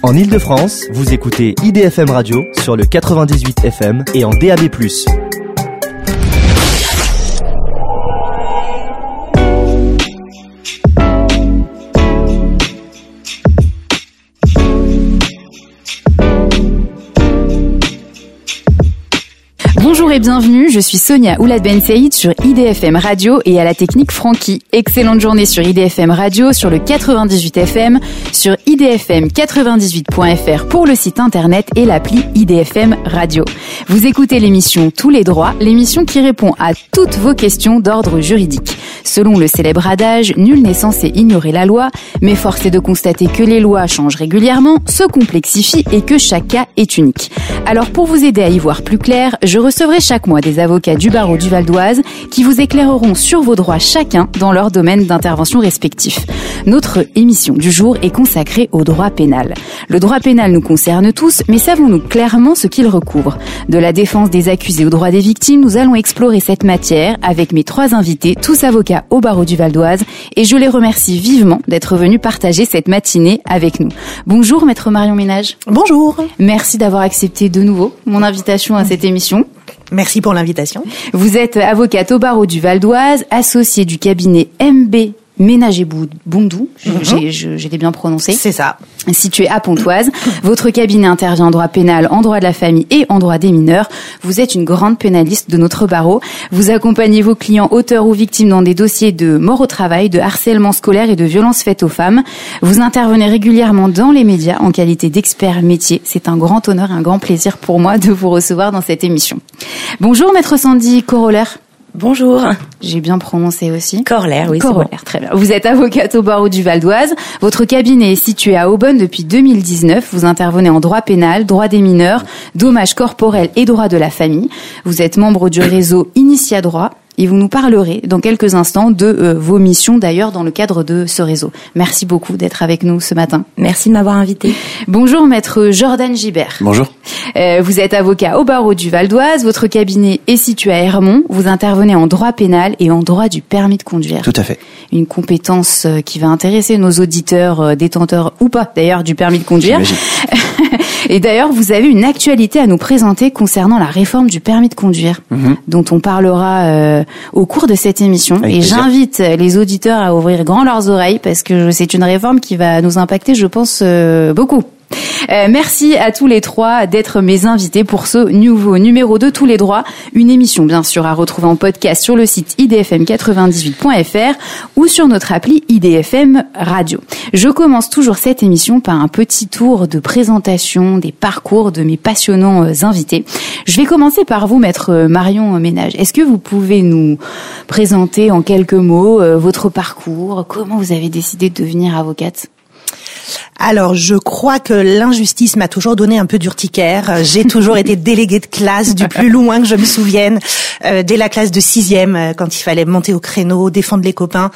En Ile-de-France, vous écoutez IDFM Radio sur le 98 FM et en DAB+. Bonjour et bienvenue, je suis Sonia Oulad Ben Saïd sur IDFM Radio et à la technique Francky. Excellente journée sur IDFM Radio, sur le 98 FM, sur idfm98.fr pour le site internet et l'appli IDFM Radio. Vous écoutez l'émission Tous les droits, l'émission qui répond à toutes vos questions d'ordre juridique. Selon le célèbre adage, nul n'est censé ignorer la loi, mais force est de constater que les lois changent régulièrement, se complexifient et que chaque cas est unique. Alors pour vous aider à y voir plus clair, je recevrai chaque mois des avocats du barreau du Val d'Oise qui vous éclaireront sur vos droits chacun dans leur domaine d'intervention respectif. Notre émission du jour est consacrée au droit pénal. Le droit pénal nous concerne tous, mais savons-nous clairement ce qu'il recouvre ? De la défense des accusés aux droits des victimes, nous allons explorer cette matière avec mes 3 invités, tous avocats au barreau du Val d'Oise, et je les remercie vivement d'être venus partager cette matinée avec nous. Bonjour Maître Marion Ménage. Bonjour. Merci d'avoir accepté de nouveau mon invitation à cette émission. Merci pour l'invitation. Vous êtes avocate au barreau du Val d'Oise, associée du cabinet MB Ménage et Bondou, j'ai bien prononcé. C'est ça. Situé à Pontoise. Votre cabinet intervient en droit pénal, en droit de la famille et en droit des mineurs. Vous êtes une grande pénaliste de notre barreau. Vous accompagnez vos clients auteurs ou victimes dans des dossiers de mort au travail, de harcèlement scolaire et de violences faites aux femmes. Vous intervenez régulièrement dans les médias en qualité d'expert métier. C'est un grand honneur et un grand plaisir pour moi de vous recevoir dans cette émission. Bonjour Maître Sandy Corollaire. Bonjour. J'ai bien prononcé aussi. Corollaire, oui. Corollaire, c'est bon. Très bien. Vous êtes avocate au barreau du Val d'Oise. Votre cabinet est situé à Aubonne depuis 2019. Vous intervenez en droit pénal, droit des mineurs, dommages corporels et droit de la famille. Vous êtes membre du réseau Initia Droit. Et vous nous parlerez dans quelques instants de vos missions d'ailleurs dans le cadre de ce réseau. Merci beaucoup d'être avec nous ce matin. Merci de m'avoir invité. Bonjour Maître Jordan Gibert. Bonjour. Vous êtes avocat au barreau du Val d'Oise. Votre cabinet est situé à Hermont. Vous intervenez en droit pénal et en droit du permis de conduire. Tout à fait. Une compétence qui va intéresser nos auditeurs, détenteurs ou pas d'ailleurs du permis de conduire. Et d'ailleurs, vous avez une actualité à nous présenter concernant la réforme du permis de conduire, dont on parlera au cours de cette émission. Avec plaisir. J'invite les auditeurs à ouvrir grand leurs oreilles parce que c'est une réforme qui va nous impacter, je pense, beaucoup. Merci à tous les 3 d'être mes invités pour ce nouveau numéro de Tous les droits, une émission bien sûr à retrouver en podcast sur le site idfm98.fr ou sur notre appli IDFM Radio. Je commence toujours cette émission par un petit tour de présentation des parcours de mes passionnants invités. Je vais commencer par vous, Maître Marion Ménage. Est-ce que vous pouvez nous présenter en quelques mots votre parcours ? Comment vous avez décidé de devenir avocate ? Alors, je crois que l'injustice m'a toujours donné un peu d'urticaire. J'ai toujours été déléguée de classe du plus loin que je me souvienne, dès la classe de 6e, quand il fallait monter au créneau, défendre les copains.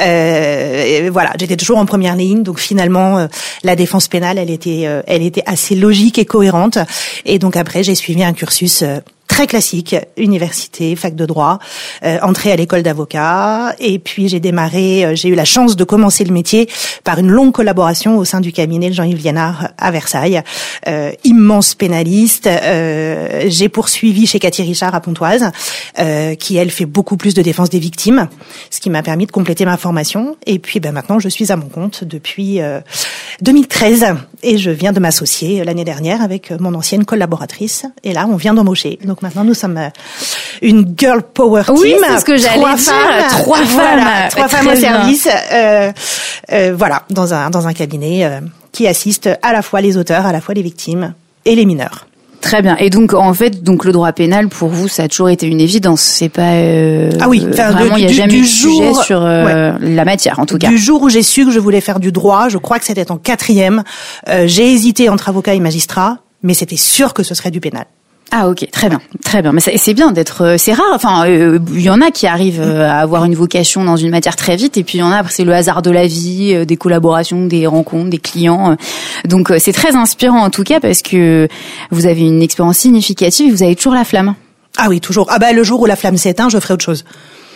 Voilà, j'étais toujours en première ligne. Donc finalement, la défense pénale, elle était assez logique et cohérente. Et donc après, j'ai suivi un cursus très classique, université, fac de droit, entrée à l'école d'avocat, et puis j'ai eu la chance de commencer le métier par une longue collaboration au sein du cabinet de Jean-Yves Liénard à Versailles, immense pénaliste. J'ai poursuivi chez Cathy Richard à Pontoise, qui elle fait beaucoup plus de défense des victimes, ce qui m'a permis de compléter ma formation. Et puis maintenant je suis à mon compte depuis 2013 et je viens de m'associer l'année dernière avec mon ancienne collaboratrice. Et là on vient d'embaucher. Donc maintenant, nous sommes une girl power team. Oui, c'est ce que j'allais dire. 3 femmes. 3 femmes au service. Voilà, dans un cabinet qui assiste à la fois les auteurs, à la fois les victimes et les mineurs. Très bien. Et donc, en fait, le droit pénal, pour vous, ça a toujours été une évidence. C'est pas, ah oui, vraiment, il n'y a jamais eu de sujet sur la matière, en tout cas. Du jour où j'ai su que je voulais faire du droit, je crois que c'était en 4e, j'ai hésité entre avocat et magistrat, mais c'était sûr que ce serait du pénal. Ah ok, très bien. Mais c'est bien d'être, c'est rare. Enfin, il y en a qui arrivent à avoir une vocation dans une matière très vite, et puis il y en a, c'est le hasard de la vie, des collaborations, des rencontres, des clients. Donc c'est très inspirant en tout cas parce que vous avez une expérience significative et vous avez toujours la flamme. Ah oui, toujours. Ah bah le jour où la flamme s'éteint, je ferai autre chose.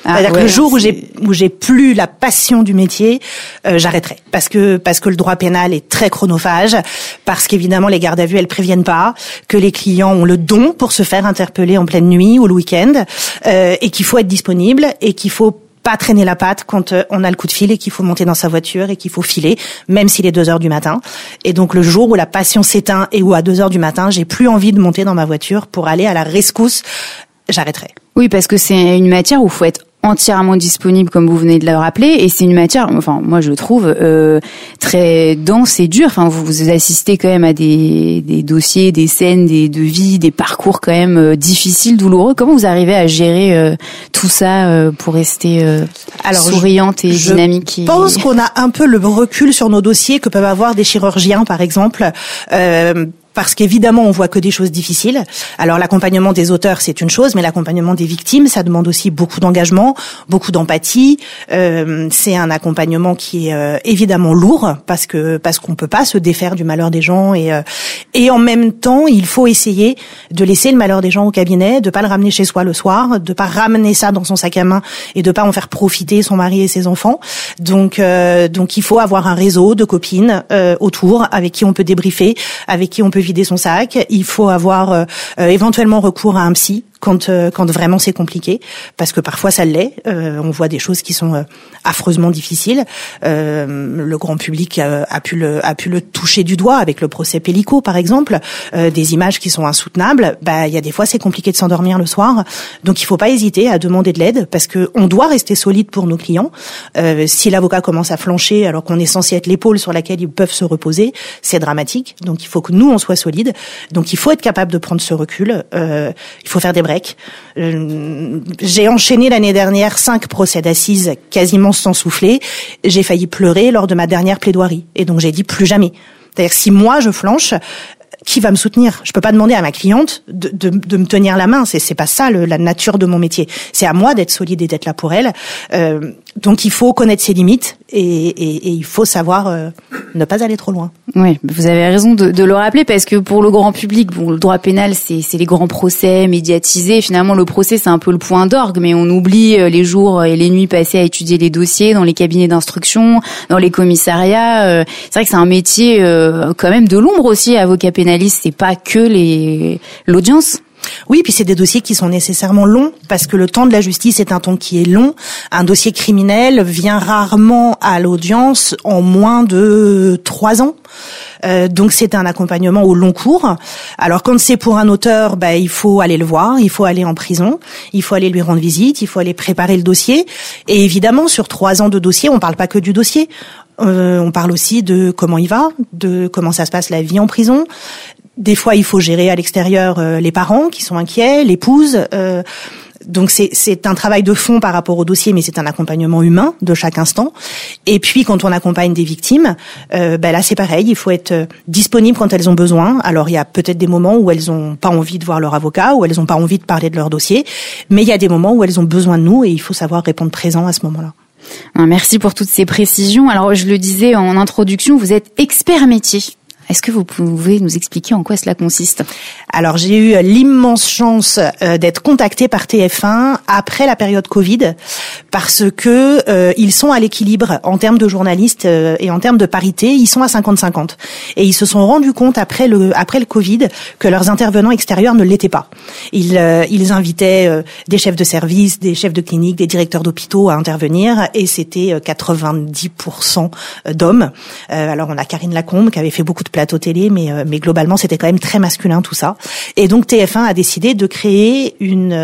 C'est-à-dire que le jour où j'ai plus la passion du métier, j'arrêterai. Parce que le droit pénal est très chronophage, parce qu'évidemment les gardes à vue elles préviennent pas, que les clients ont le don pour se faire interpeller en pleine nuit ou le week-end, et qu'il faut être disponible et qu'il faut pas traîner la patte quand on a le coup de fil et qu'il faut monter dans sa voiture et qu'il faut filer, même s'il est 2h du matin. Et donc le jour où la passion s'éteint et où à 2h du matin, j'ai plus envie de monter dans ma voiture pour aller à la rescousse, j'arrêterai. Oui, parce que c'est une matière où il faut être entièrement disponible, comme vous venez de le rappeler, et c'est une matière, enfin moi je trouve très dense et dure. Enfin vous assistez quand même à des dossiers, des scènes, des devis, des parcours quand même difficiles, douloureux. Comment vous arrivez à gérer tout ça pour rester souriante et dynamique? Je pense qu'on a un peu le recul sur nos dossiers que peuvent avoir des chirurgiens, par exemple. Parce qu'évidemment, on voit que des choses difficiles. Alors, l'accompagnement des auteurs, c'est une chose, mais l'accompagnement des victimes, ça demande aussi beaucoup d'engagement, beaucoup d'empathie. C'est un accompagnement qui est évidemment lourd, parce qu'on peut pas se défaire du malheur des gens, et en même temps, il faut essayer de laisser le malheur des gens au cabinet, de pas le ramener chez soi le soir, de pas ramener ça dans son sac à main et de pas en faire profiter son mari et ses enfants. Donc il faut avoir un réseau de copines autour avec qui on peut débriefer, avec qui on peut vider son sac. Il faut avoir éventuellement recours à un psy quand vraiment c'est compliqué, parce que parfois ça l'est. On voit des choses qui sont affreusement difficiles. Le grand public a pu le toucher du doigt avec le procès Pellico, par exemple. Des images qui sont insoutenables. Il y a des fois c'est compliqué de s'endormir le soir. Donc il faut pas hésiter à demander de l'aide, parce que on doit rester solide pour nos clients. Si l'avocat commence à flancher alors qu'on est censé être l'épaule sur laquelle ils peuvent se reposer, c'est dramatique. Donc il faut que nous on soit solide. Donc il faut être capable de prendre ce recul. Il faut faire des breaks. J'ai enchaîné l'année dernière 5 procès d'assises quasiment sans souffler. J'ai failli pleurer lors de ma dernière plaidoirie. Et donc j'ai dit plus jamais. C'est-à-dire que si moi je flanche, qui va me soutenir? Je peux pas demander à ma cliente de me tenir la main. C'est pas ça la nature de mon métier. C'est à moi d'être solide et d'être là pour elle. Donc il faut connaître ses limites et il faut savoir ne pas aller trop loin. Oui, vous avez raison de le rappeler, parce que pour le grand public, bon, le droit pénal c'est les grands procès médiatisés. Finalement, le procès c'est un peu le point d'orgue, mais on oublie les jours et les nuits passées à étudier les dossiers dans les cabinets d'instruction, dans les commissariats. C'est vrai que c'est un métier quand même de l'ombre aussi, avocat pénaliste. C'est pas que l'audience. Oui, puis c'est des dossiers qui sont nécessairement longs, parce que le temps de la justice est un temps qui est long. Un dossier criminel vient rarement à l'audience en moins de 3 ans. Donc c'est un accompagnement au long cours. Alors quand c'est pour un auteur, il faut aller le voir, il faut aller en prison, il faut aller lui rendre visite, il faut aller préparer le dossier. Et évidemment, sur 3 ans de dossier, on parle pas que du dossier. On parle aussi de comment il va, de comment ça se passe la vie en prison. Des fois, il faut gérer à l'extérieur les parents qui sont inquiets, l'épouse. Donc c'est un travail de fond par rapport au dossier, mais c'est un accompagnement humain de chaque instant. Et puis quand on accompagne des victimes, là c'est pareil, il faut être disponible quand elles ont besoin. Alors il y a peut-être des moments où elles ont pas envie de voir leur avocat, où elles ont pas envie de parler de leur dossier, mais il y a des moments où elles ont besoin de nous et il faut savoir répondre présent à ce moment-là. Merci pour toutes ces précisions. Alors je le disais en introduction, vous êtes expert métier. Est-ce que vous pouvez nous expliquer en quoi cela consiste? Alors, j'ai eu l'immense chance d'être contactée par TF1 après la période Covid, parce que ils sont à l'équilibre en termes de journalistes et en termes de parité, ils sont à 50-50. Et ils se sont rendus compte après le Covid que leurs intervenants extérieurs ne l'étaient pas. Ils invitaient des chefs de service, des chefs de clinique, des directeurs d'hôpitaux à intervenir, et c'était 90% d'hommes. Alors, on a Karine Lacombe qui avait fait beaucoup de plateau télé, mais globalement c'était quand même très masculin tout ça. Et donc TF1 a décidé de créer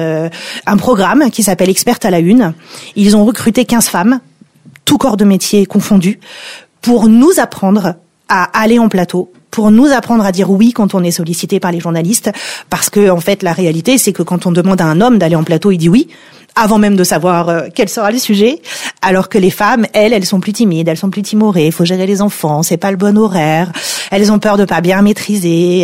un programme qui s'appelle Experte à la Une. Ils ont recruté 15 femmes, tout corps de métier confondu, pour nous apprendre à aller en plateau, pour nous apprendre à dire oui quand on est sollicité par les journalistes, parce que en fait la réalité c'est que quand on demande à un homme d'aller en plateau, il dit oui, avant même de savoir quel sera le sujet, alors que les femmes, elles sont plus timides, elles sont plus timorées, il faut gérer les enfants, c'est pas le bon horaire, elles ont peur de pas bien maîtriser,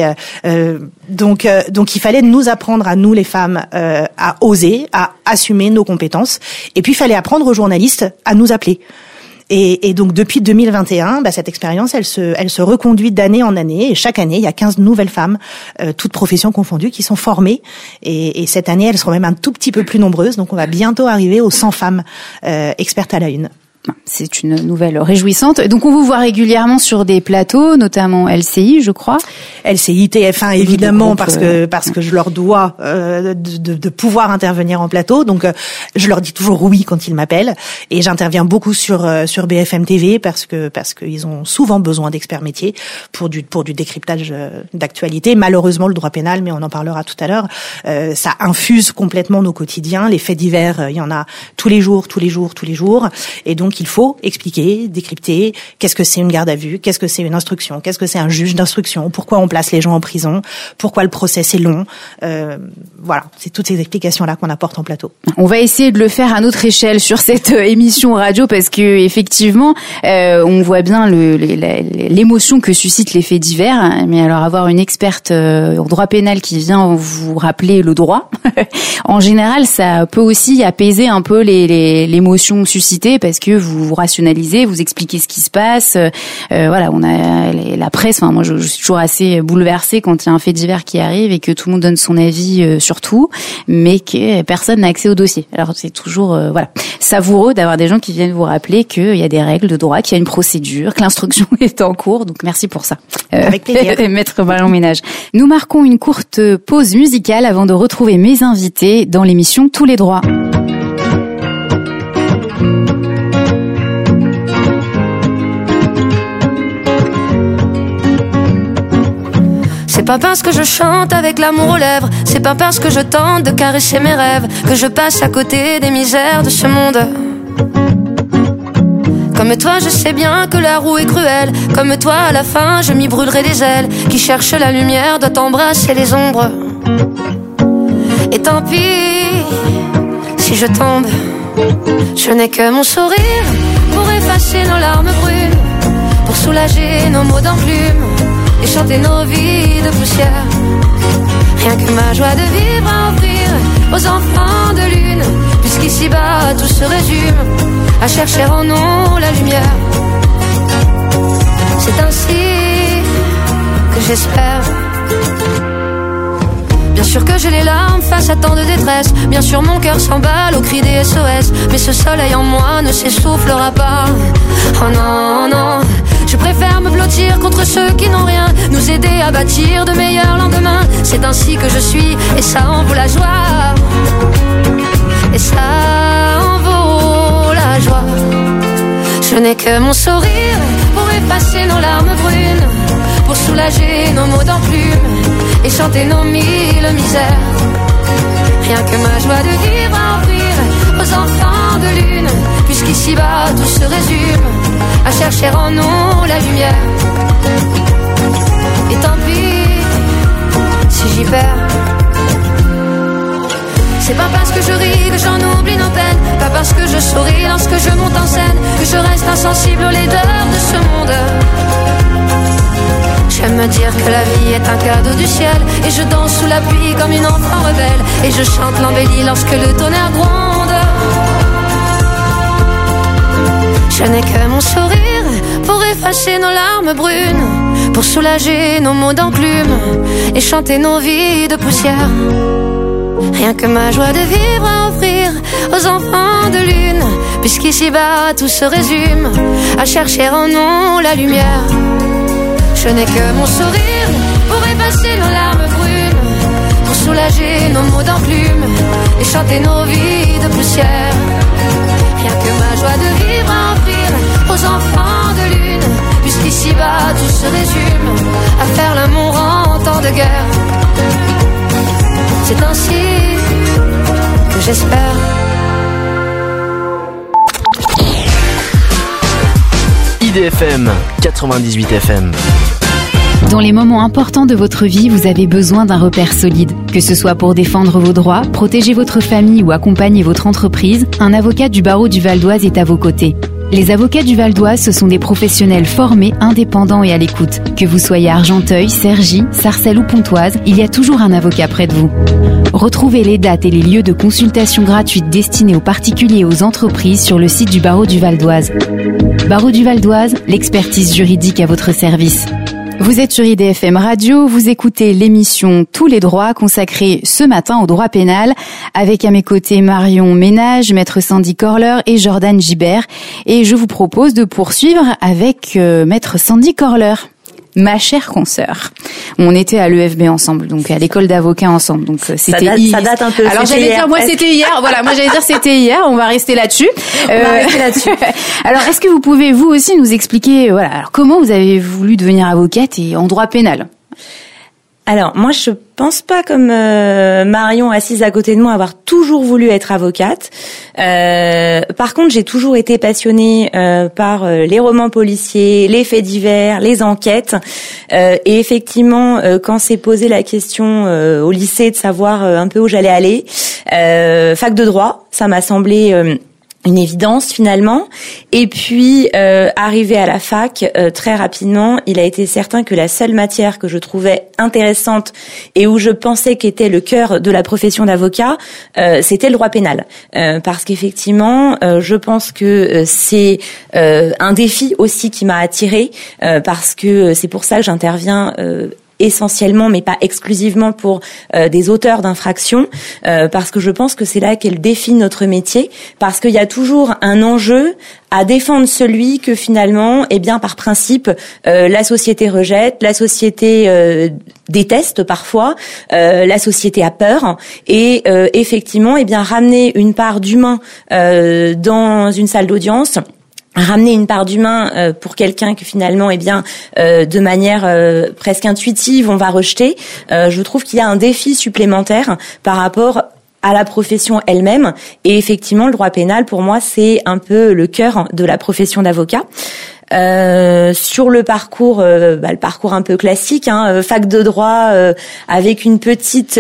donc il fallait nous apprendre à nous les femmes à oser, à assumer nos compétences, et puis il fallait apprendre aux journalistes à nous appeler. Et donc depuis 2021, cette expérience, elle se reconduit d'année en année. Et chaque année, il y a 15 nouvelles femmes, toutes professions confondues, qui sont formées. Et cette année, elles seront même un tout petit peu plus nombreuses. Donc on va bientôt arriver aux 100 femmes expertes à la une. C'est une nouvelle réjouissante. Donc on vous voit régulièrement sur des plateaux, notamment LCI, je crois. LCI, TF1 évidemment, parce que je leur dois de pouvoir intervenir en plateau. Donc je leur dis toujours oui quand ils m'appellent, et j'interviens beaucoup sur BFM TV parce que ils ont souvent besoin d'experts métiers pour du décryptage d'actualité. Malheureusement, le droit pénal, mais on en parlera tout à l'heure, ça infuse complètement nos quotidiens. Les faits divers, il y en a tous les jours, et donc il faut expliquer, décrypter qu'est-ce que c'est une garde à vue, qu'est-ce que c'est une instruction, qu'est-ce que c'est un juge d'instruction, pourquoi on place les gens en prison, pourquoi le procès c'est long. Voilà, c'est toutes ces explications-là qu'on apporte en plateau. On va essayer de le faire à notre échelle sur cette émission radio parce que effectivement, on voit bien l'émotion que suscitent les faits divers. Mais alors avoir une experte en droit pénal qui vient vous rappeler le droit, en général, ça peut aussi apaiser un peu l'émotion suscitée parce que vous rationalisez, vous expliquez ce qui se passe. Voilà, on a la presse. Enfin, moi, je suis toujours assez bouleversée quand il y a un fait divers qui arrive et que tout le monde donne son avis sur tout, mais que personne n'a accès au dossier. Alors c'est toujours savoureux d'avoir des gens qui viennent vous rappeler qu'il y a des règles de droit, qu'il y a une procédure, que l'instruction est en cours. Donc merci pour ça. Avec plaisir. Maître Marion Ménage. Nous marquons une courte pause musicale avant de retrouver mes invités dans l'émission Tous les droits. C'est pas parce que je chante avec l'amour aux lèvres, c'est pas parce que je tente de caresser mes rêves que je passe à côté des misères de ce monde. Comme toi je sais bien que la roue est cruelle, comme toi à la fin je m'y brûlerai des ailes. Qui cherche la lumière doit embrasser les ombres. Et tant pis si je tombe, je n'ai que mon sourire pour effacer nos larmes brunes, pour soulager nos maux d'enclume et chanter nos vies de poussière. Rien que ma joie de vivre à offrir aux enfants de lune, puisqu'ici-bas tout se résume à chercher en nous la lumière. C'est ainsi que j'espère. Bien sûr que j'ai les larmes face à tant de détresse, bien sûr mon cœur s'emballe au cri des SOS, mais ce soleil en moi ne s'essoufflera pas. Oh non, non, je préfère me blottir contre ceux qui n'ont rien, nous aider à bâtir de meilleurs lendemains. C'est ainsi que je suis, et ça en vaut la joie. Et ça en vaut la joie. Je n'ai que mon sourire pour effacer nos larmes brunes, pour soulager nos maux d'enclume et chanter nos mille misères. Rien que ma joie de vivre à offrir aux enfants de lune, puisqu'ici-bas tout se résume à chercher en nous la lumière. Et tant pis si j'y perds. C'est pas parce que je ris que j'en oublie nos peines, pas parce que je souris lorsque je monte en scène que je reste insensible aux laideurs de ce monde. J'aime me dire que la vie est un cadeau du ciel, et je danse sous la pluie comme une enfant rebelle, et je chante l'embellie lorsque le tonnerre gronde. Je n'ai que mon sourire pour effacer nos larmes brunes, pour soulager nos maux d'enclume et chanter nos vies de poussière. Rien que ma joie de vivre à offrir aux enfants de lune, puisqu'ici-bas tout se résume à chercher en nous la lumière. Je n'ai que mon sourire pour effacer nos larmes brunes, pour soulager nos maux d'enclume et chanter nos vies de poussière. Rien que ma joie de vivre à offrir aux enfants de lune, puisqu'ici-bas tout se résume à faire l'amour en temps de guerre. C'est ainsi que j'espère. IDFM 98 FM. Dans les moments importants de votre vie, vous avez besoin d'un repère solide. Que ce soit pour défendre vos droits, protéger votre famille ou accompagner votre entreprise, un avocat du barreau du Val d'Oise est à vos côtés. Les avocats du Val d'Oise, ce sont des professionnels formés, indépendants et à l'écoute. Que vous soyez à Argenteuil, Cergy, Sarcelles ou Pontoise, il y a toujours un avocat près de vous. Retrouvez les dates et les lieux de consultation gratuite destinés aux particuliers et aux entreprises sur le site du Barreau du Val d'Oise. Barreau du Val d'Oise, l'expertise juridique à votre service. Vous êtes sur IDFM Radio, vous écoutez l'émission Tous les droits consacrée ce matin au droit pénal avec à mes côtés Marion Ménage, maître Sandy Corler et Jordan Gibert. Et je vous propose de poursuivre avec maître Sandy Corler. Ma chère consoeur, on était à l'EFB ensemble, donc à l'école d'avocats ensemble, donc c'était ça date un peu. Alors j'allais dire, moi c'était hier. Voilà, moi j'allais dire c'était hier. On va rester là-dessus. Alors est-ce que vous pouvez vous aussi nous expliquer, voilà, alors comment vous avez voulu devenir avocate et en droit pénal? Alors, moi, je pense pas comme Marion assise à côté de moi avoir toujours voulu être avocate. Par contre, j'ai toujours été passionnée par les romans policiers, les faits divers, les enquêtes. Et effectivement, quand s'est posé la question au lycée de savoir un peu où j'allais aller, fac de droit, ça m'a semblé une évidence finalement. Et puis arrivé à la fac, très rapidement, il a été certain que la seule matière que je trouvais intéressante et où je pensais qu'était le cœur de la profession d'avocat, c'était le droit pénal. Parce qu'effectivement, je pense que c'est un défi aussi qui m'a attirée, parce que c'est pour ça que j'interviens essentiellement, mais pas exclusivement pour des auteurs d'infractions, parce que je pense que c'est là qu'elle définit notre métier, parce qu'il y a toujours un enjeu à défendre celui que finalement, eh bien, par principe, la société rejette, la société déteste parfois, la société a peur, et effectivement, eh bien, ramener une part d'humain dans une salle d'audience, ramener une part d'humain pour quelqu'un que finalement, eh bien, de manière presque intuitive, on va rejeter. Je trouve qu'il y a un défi supplémentaire par rapport à la profession elle-même. Et effectivement, le droit pénal, pour moi, c'est un peu le cœur de la profession d'avocat. Sur le parcours un peu classique, fac de droit avec une petite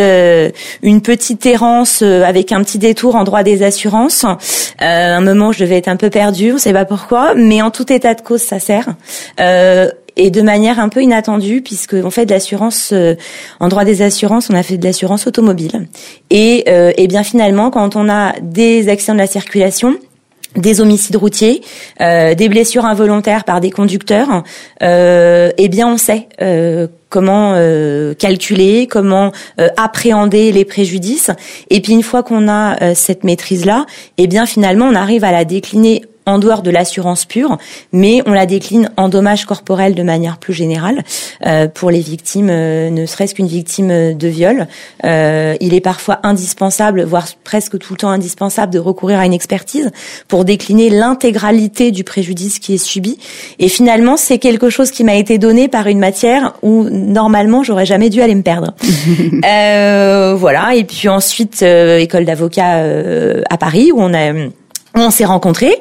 errance, avec un petit détour en droit des assurances. Un moment, je devais être un peu perdue, on sait pas pourquoi, mais en tout état de cause, ça sert. Et de manière un peu inattendue, puisque on fait de l'assurance en droit des assurances, on a fait de l'assurance automobile. Et bien finalement, quand on a des accidents de la circulation, des homicides routiers, des blessures involontaires par des conducteurs, eh bien on sait comment calculer, comment appréhender les préjudices. Et puis une fois qu'on a cette maîtrise-là, eh bien finalement on arrive à la décliner en dehors de l'assurance pure, mais on la décline en dommages corporels de manière plus générale pour les victimes, ne serait-ce qu'une victime de viol. Il est parfois indispensable, voire presque tout le temps indispensable, de recourir à une expertise pour décliner l'intégralité du préjudice qui est subi. Et finalement, c'est quelque chose qui m'a été donné par une matière où normalement j'aurais jamais dû aller me perdre. Voilà. Et puis ensuite, école d'avocat à Paris où on s'est rencontrés.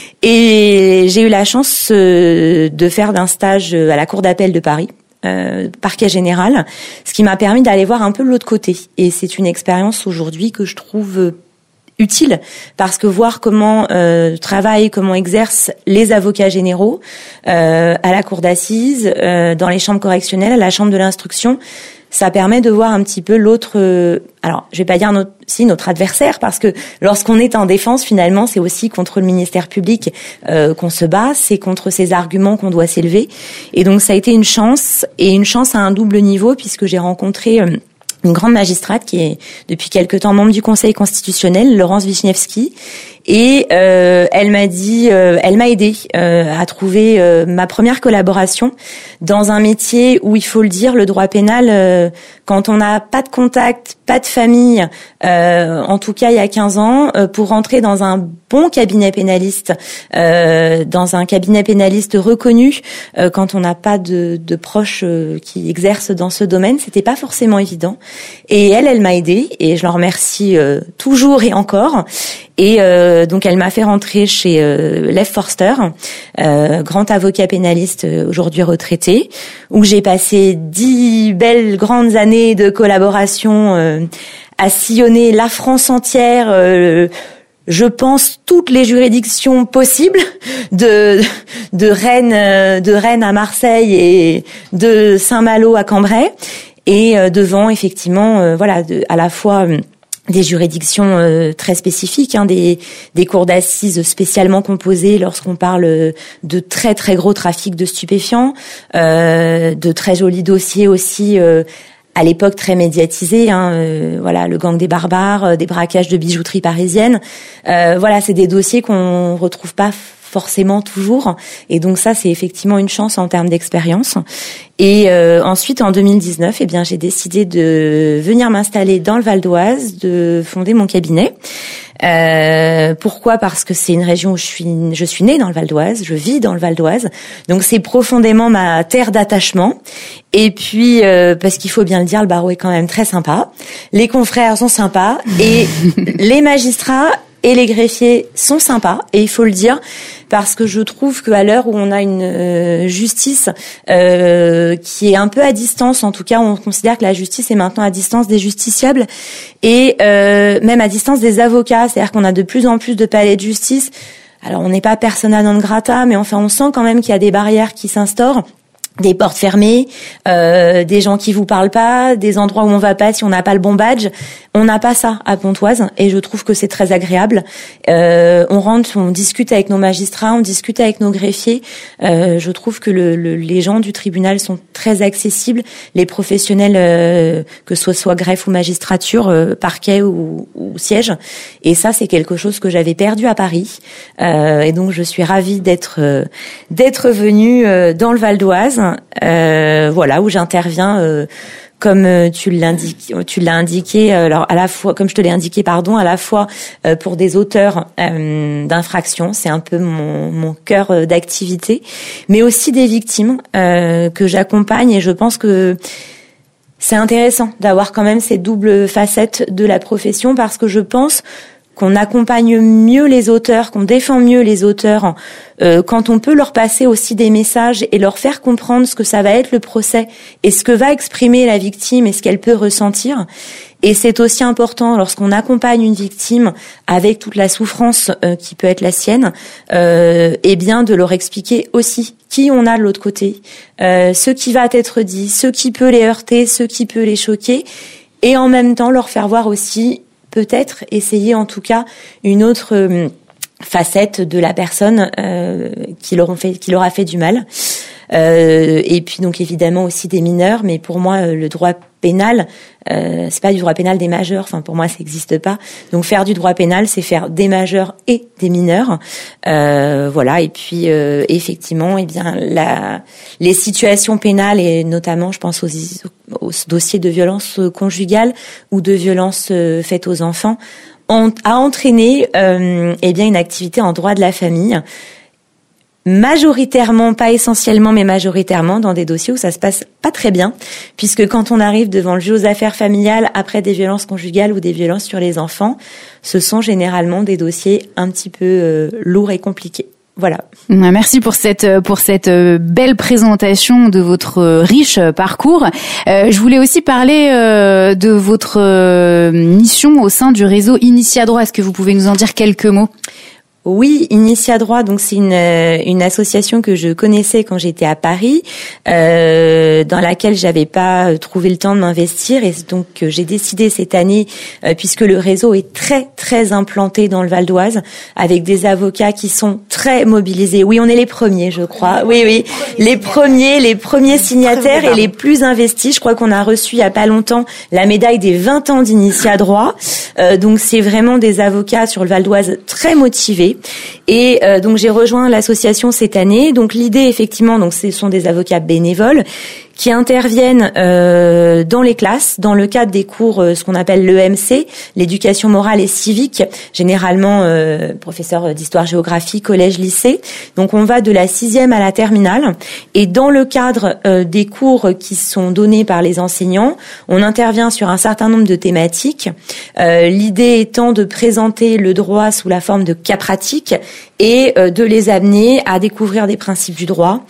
Et j'ai eu la chance de faire d'un stage à la Cour d'appel de Paris, parquet général, ce qui m'a permis d'aller voir un peu l'autre côté. Et c'est une expérience aujourd'hui que je trouve utile, parce que voir comment travaillent, comment exercent les avocats généraux à la cour d'assises, dans les chambres correctionnelles, à la chambre de l'instruction, ça permet de voir un petit peu l'autre, alors je vais pas dire notre adversaire, parce que lorsqu'on est en défense, finalement, c'est aussi contre le ministère public qu'on se bat, c'est contre ces arguments qu'on doit s'élever. Et donc ça a été une chance, et une chance à un double niveau, puisque j'ai rencontré une grande magistrate qui est depuis quelque temps membre du Conseil constitutionnel, Laurence Wichniewski, et elle m'a aidé à trouver ma première collaboration dans un métier où, il faut le dire, le droit pénal, quand on n'a pas de contact, pas de famille, en tout cas il y a 15 ans, pour rentrer dans un bon cabinet pénaliste, dans un cabinet pénaliste reconnu, quand on n'a pas de proches qui exercent dans ce domaine, c'était pas forcément évident. Et elle m'a aidée, et je l'en remercie toujours et encore. Et donc elle m'a fait rentrer chez Lev Forster, grand avocat pénaliste aujourd'hui retraité, où j'ai passé 10 belles grandes années de collaboration à sillonner la France entière, je pense toutes les juridictions possibles, de Rennes à Marseille et de Saint-Malo à Cambrai. et devant effectivement à la fois des juridictions très spécifiques, des cours d'assises spécialement composées lorsqu'on parle de très très gros trafic de stupéfiants, de très jolis dossiers aussi à l'époque très médiatisés, le gang des barbares, des braquages de bijouterie parisienne. C'est des dossiers qu'on retrouve pas forcément toujours, et donc ça c'est effectivement une chance en termes d'expérience. Et ensuite en 2019, j'ai décidé de venir m'installer dans le Val d'Oise, de fonder mon cabinet. Pourquoi ? Parce que c'est une région où je suis née dans le Val d'Oise, je vis dans le Val d'Oise, donc c'est profondément ma terre d'attachement. Et puis parce qu'il faut bien le dire, le barreau est quand même très sympa, les confrères sont sympas et les magistrats et les greffiers sont sympas, et il faut le dire, parce que je trouve qu'à l'heure où on a une justice qui est un peu à distance, en tout cas on considère que la justice est maintenant à distance des justiciables et même à distance des avocats, c'est-à-dire qu'on a de plus en plus de palais de justice. Alors on n'est pas persona non grata, mais enfin on sent quand même qu'il y a des barrières qui s'instaurent. Des portes fermées, des gens qui vous parlent pas, des endroits où on va pas si on n'a pas le bon badge. On n'a pas ça à Pontoise et je trouve que c'est très agréable. On rentre, on discute avec nos magistrats, on discute avec nos greffiers. Je trouve que les gens du tribunal sont très accessibles. Les professionnels, que ce soit greffe ou magistrature, parquet ou siège. Et ça, c'est quelque chose que j'avais perdu à Paris. Et donc, je suis ravie d'être venue dans le Val d'Oise. Où j'interviens comme tu l'as indiqué, alors à la fois, comme je te l'ai indiqué, à la fois pour des auteurs d'infractions, c'est un peu mon cœur d'activité, mais aussi des victimes que j'accompagne, et je pense que c'est intéressant d'avoir quand même ces doubles facettes de la profession, parce que je pense qu'on accompagne mieux les auteurs, qu'on défend mieux les auteurs quand on peut leur passer aussi des messages et leur faire comprendre ce que ça va être le procès et ce que va exprimer la victime et ce qu'elle peut ressentir. Et c'est aussi important lorsqu'on accompagne une victime avec toute la souffrance qui peut être la sienne, de leur expliquer aussi qui on a de l'autre côté, ce qui va être dit, ce qui peut les heurter, ce qui peut les choquer, et en même temps leur faire voir aussi peut-être essayer en tout cas une autre facette de la personne qui leur a fait du mal. Et puis donc évidemment aussi des mineurs, mais pour moi le droit pénal, c'est pas du droit pénal des majeurs, enfin pour moi ça n'existe pas. Donc faire du droit pénal, c'est faire des majeurs et des mineurs. Et puis effectivement, les situations pénales, et notamment je pense aux dossiers de violence conjugale ou de violence faites aux enfants, a entraîné une activité en droit de la famille. Majoritairement, pas essentiellement, mais majoritairement dans des dossiers où ça se passe pas très bien, puisque quand on arrive devant le juge aux affaires familiales après des violences conjugales ou des violences sur les enfants, ce sont généralement des dossiers un petit peu lourds et compliqués. Voilà. Merci pour cette belle présentation de votre riche parcours. Je voulais aussi parler de votre mission au sein du réseau Initia Droit. Est-ce que vous pouvez nous en dire quelques mots ? Oui, Initia Droit, donc c'est une association que je connaissais quand j'étais à Paris, dans laquelle j'avais pas trouvé le temps de m'investir, et donc j'ai décidé cette année, puisque le réseau est très très implanté dans le Val d'Oise, avec des avocats qui sont très mobilisés. Oui, on est les premiers, je crois. Oui, les premiers signataires et les plus investis. Je crois qu'on a reçu il y a pas longtemps la médaille des 20 ans d'Initia Droit. Donc c'est vraiment des avocats sur le Val d'Oise très motivés. Et donc j'ai rejoint l'association cette année. Donc l'idée effectivement, donc ce sont des avocats bénévoles qui interviennent dans les classes, dans le cadre des cours, ce qu'on appelle l'EMC, l'éducation morale et civique, généralement professeur d'histoire-géographie, collège-lycée. Donc on va de la 6e à la terminale, et dans le cadre des cours qui sont donnés par les enseignants, on intervient sur un certain nombre de thématiques, l'idée étant de présenter le droit sous la forme de cas pratiques et de les amener à découvrir des principes du droit,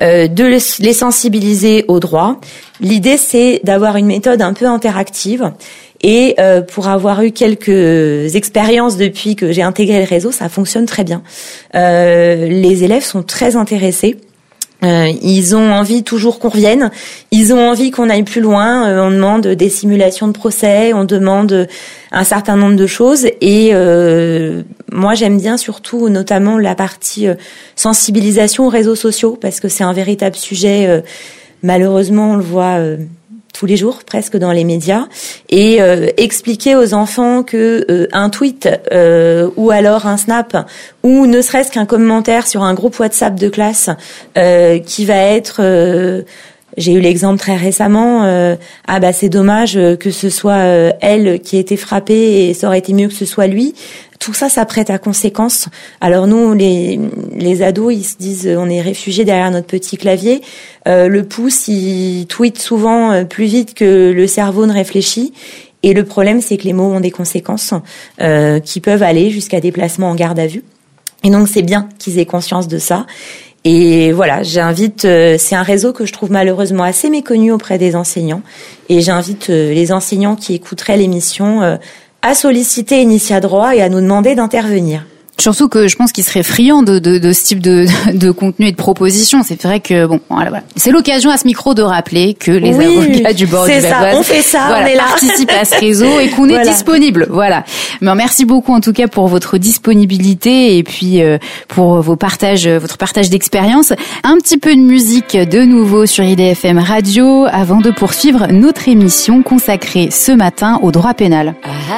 de les sensibiliser au droit. L'idée, c'est d'avoir une méthode un peu interactive. Et pour avoir eu quelques expériences depuis que j'ai intégré le réseau, ça fonctionne très bien. Les élèves sont très intéressés. Ils ont envie toujours qu'on revienne. Ils ont envie qu'on aille plus loin. On demande des simulations de procès. On demande un certain nombre de choses. Et moi, j'aime bien surtout, notamment, la partie sensibilisation aux réseaux sociaux, parce que c'est un véritable sujet. Malheureusement, on le voit tous les jours, presque dans les médias, et expliquer aux enfants que un tweet ou alors un snap ou ne serait-ce qu'un commentaire sur un groupe WhatsApp de classe qui va être j'ai eu l'exemple très récemment c'est dommage que ce soit elle qui ait été frappée et ça aurait été mieux que ce soit lui. Tout ça, ça prête à conséquence. Alors nous, les ados, ils se disent on est réfugiés derrière notre petit clavier. Le pouce, il tweet souvent plus vite que le cerveau ne réfléchit. Et le problème, c'est que les mots ont des conséquences qui peuvent aller jusqu'à des placements en garde à vue. Et donc, c'est bien qu'ils aient conscience de ça. Et voilà, j'invite, c'est un réseau que je trouve malheureusement assez méconnu auprès des enseignants. Et j'invite les enseignants qui écouteraient l'émission à solliciter Initia Droit et à nous demander d'intervenir. Surtout que je pense qu'ils seraient friands de ce type de contenu et de propositions. C'est vrai que voilà. C'est l'occasion à ce micro de rappeler que les avocats du bord du Vaudoise, on fait ça, voilà, on est là, participent à ce réseau et qu'on est disponible. Voilà. Mais merci beaucoup en tout cas pour votre disponibilité et puis pour votre partage d'expérience. Un petit peu de musique de nouveau sur IDFM Radio avant de poursuivre notre émission consacrée ce matin au droit pénal.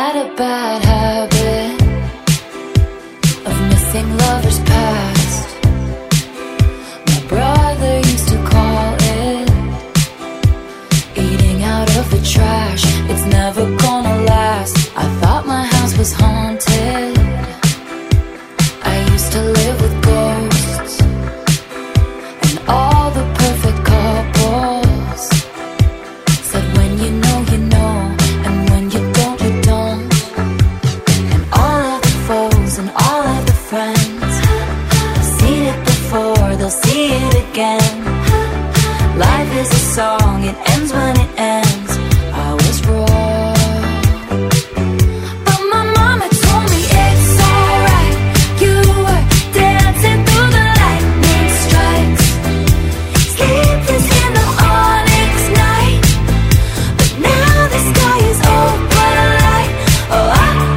Lovers past. My brother used to call it eating out of the trash. It's never gonna last. I thought my house was haunted. I used to live with ghosts and all the perfect couples said when you know, and when you don't, you don't. And all of the foes and all of the friends, seen it before, they'll see it again. Life is a song, it ends when it ends. I was wrong, but my mama told me it's alright. You were dancing through the lightning strikes, sleepless in the onyx night, but now the sky is open light. Oh,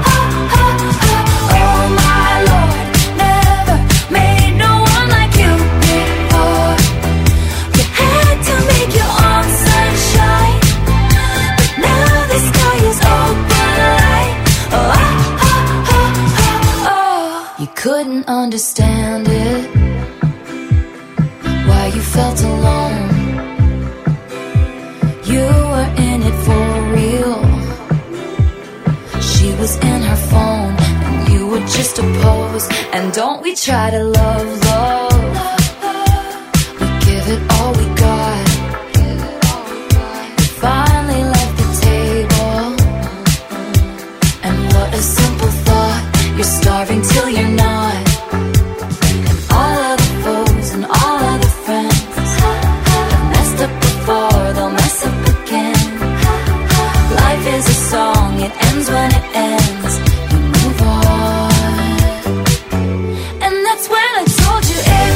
oh my Lord, never made no one like you before. You had to make your own sunshine, but now the sky is open light. Oh, you couldn't understand it, why you felt alone. You were in it for real. She was in her phone and you were just a pose. And don't we try to love? We give it all we got. We finally left the table. And what a simple thought, you're starving till you're not. And all of the foes and all of the friends have messed up before, they'll mess up again. Life is a song, it ends when it ends. You move on. And that's when I told you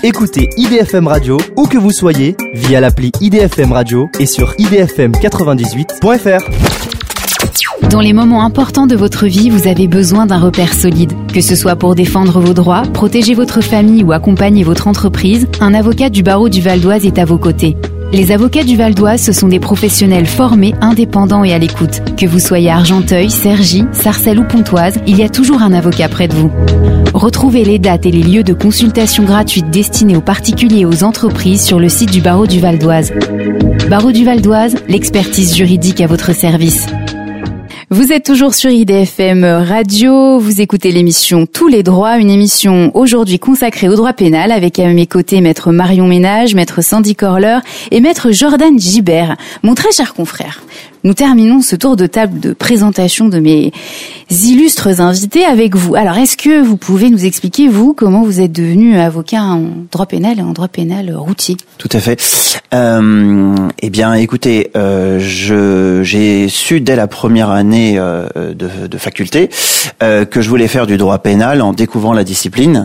Écoutez IDFM Radio où que vous soyez via l'appli IDFM Radio et sur idfm98.fr. Dans les moments importants de votre vie, vous avez besoin d'un repère solide. Que ce soit pour défendre vos droits, protéger votre famille ou accompagner votre entreprise, un avocat du barreau du Val d'Oise est à vos côtés. Les avocats du Val d'Oise, ce sont des professionnels formés, indépendants et à l'écoute. Que vous soyez à Argenteuil, Cergy, Sarcelles ou Pontoise, il y a toujours un avocat près de vous. Retrouvez les dates et les lieux de consultation gratuites destinés aux particuliers et aux entreprises sur le site du barreau du Val d'Oise. Barreau du Val d'Oise, l'expertise juridique à votre service. Vous êtes toujours sur IDFM Radio, vous écoutez l'émission Tous les droits, une émission aujourd'hui consacrée au droit pénal avec à mes côtés maître Marion Ménage, maître Sandy Corler et maître Jordan Gibert, mon très cher confrère. Nous terminons ce tour de table de présentation de mes illustres invités avec vous. Alors, est-ce que vous pouvez nous expliquer, vous, comment vous êtes devenu avocat en droit pénal et en droit pénal routier ? Tout à fait. Eh bien, écoutez, j'ai su dès la première année de faculté que je voulais faire du droit pénal en découvrant la discipline.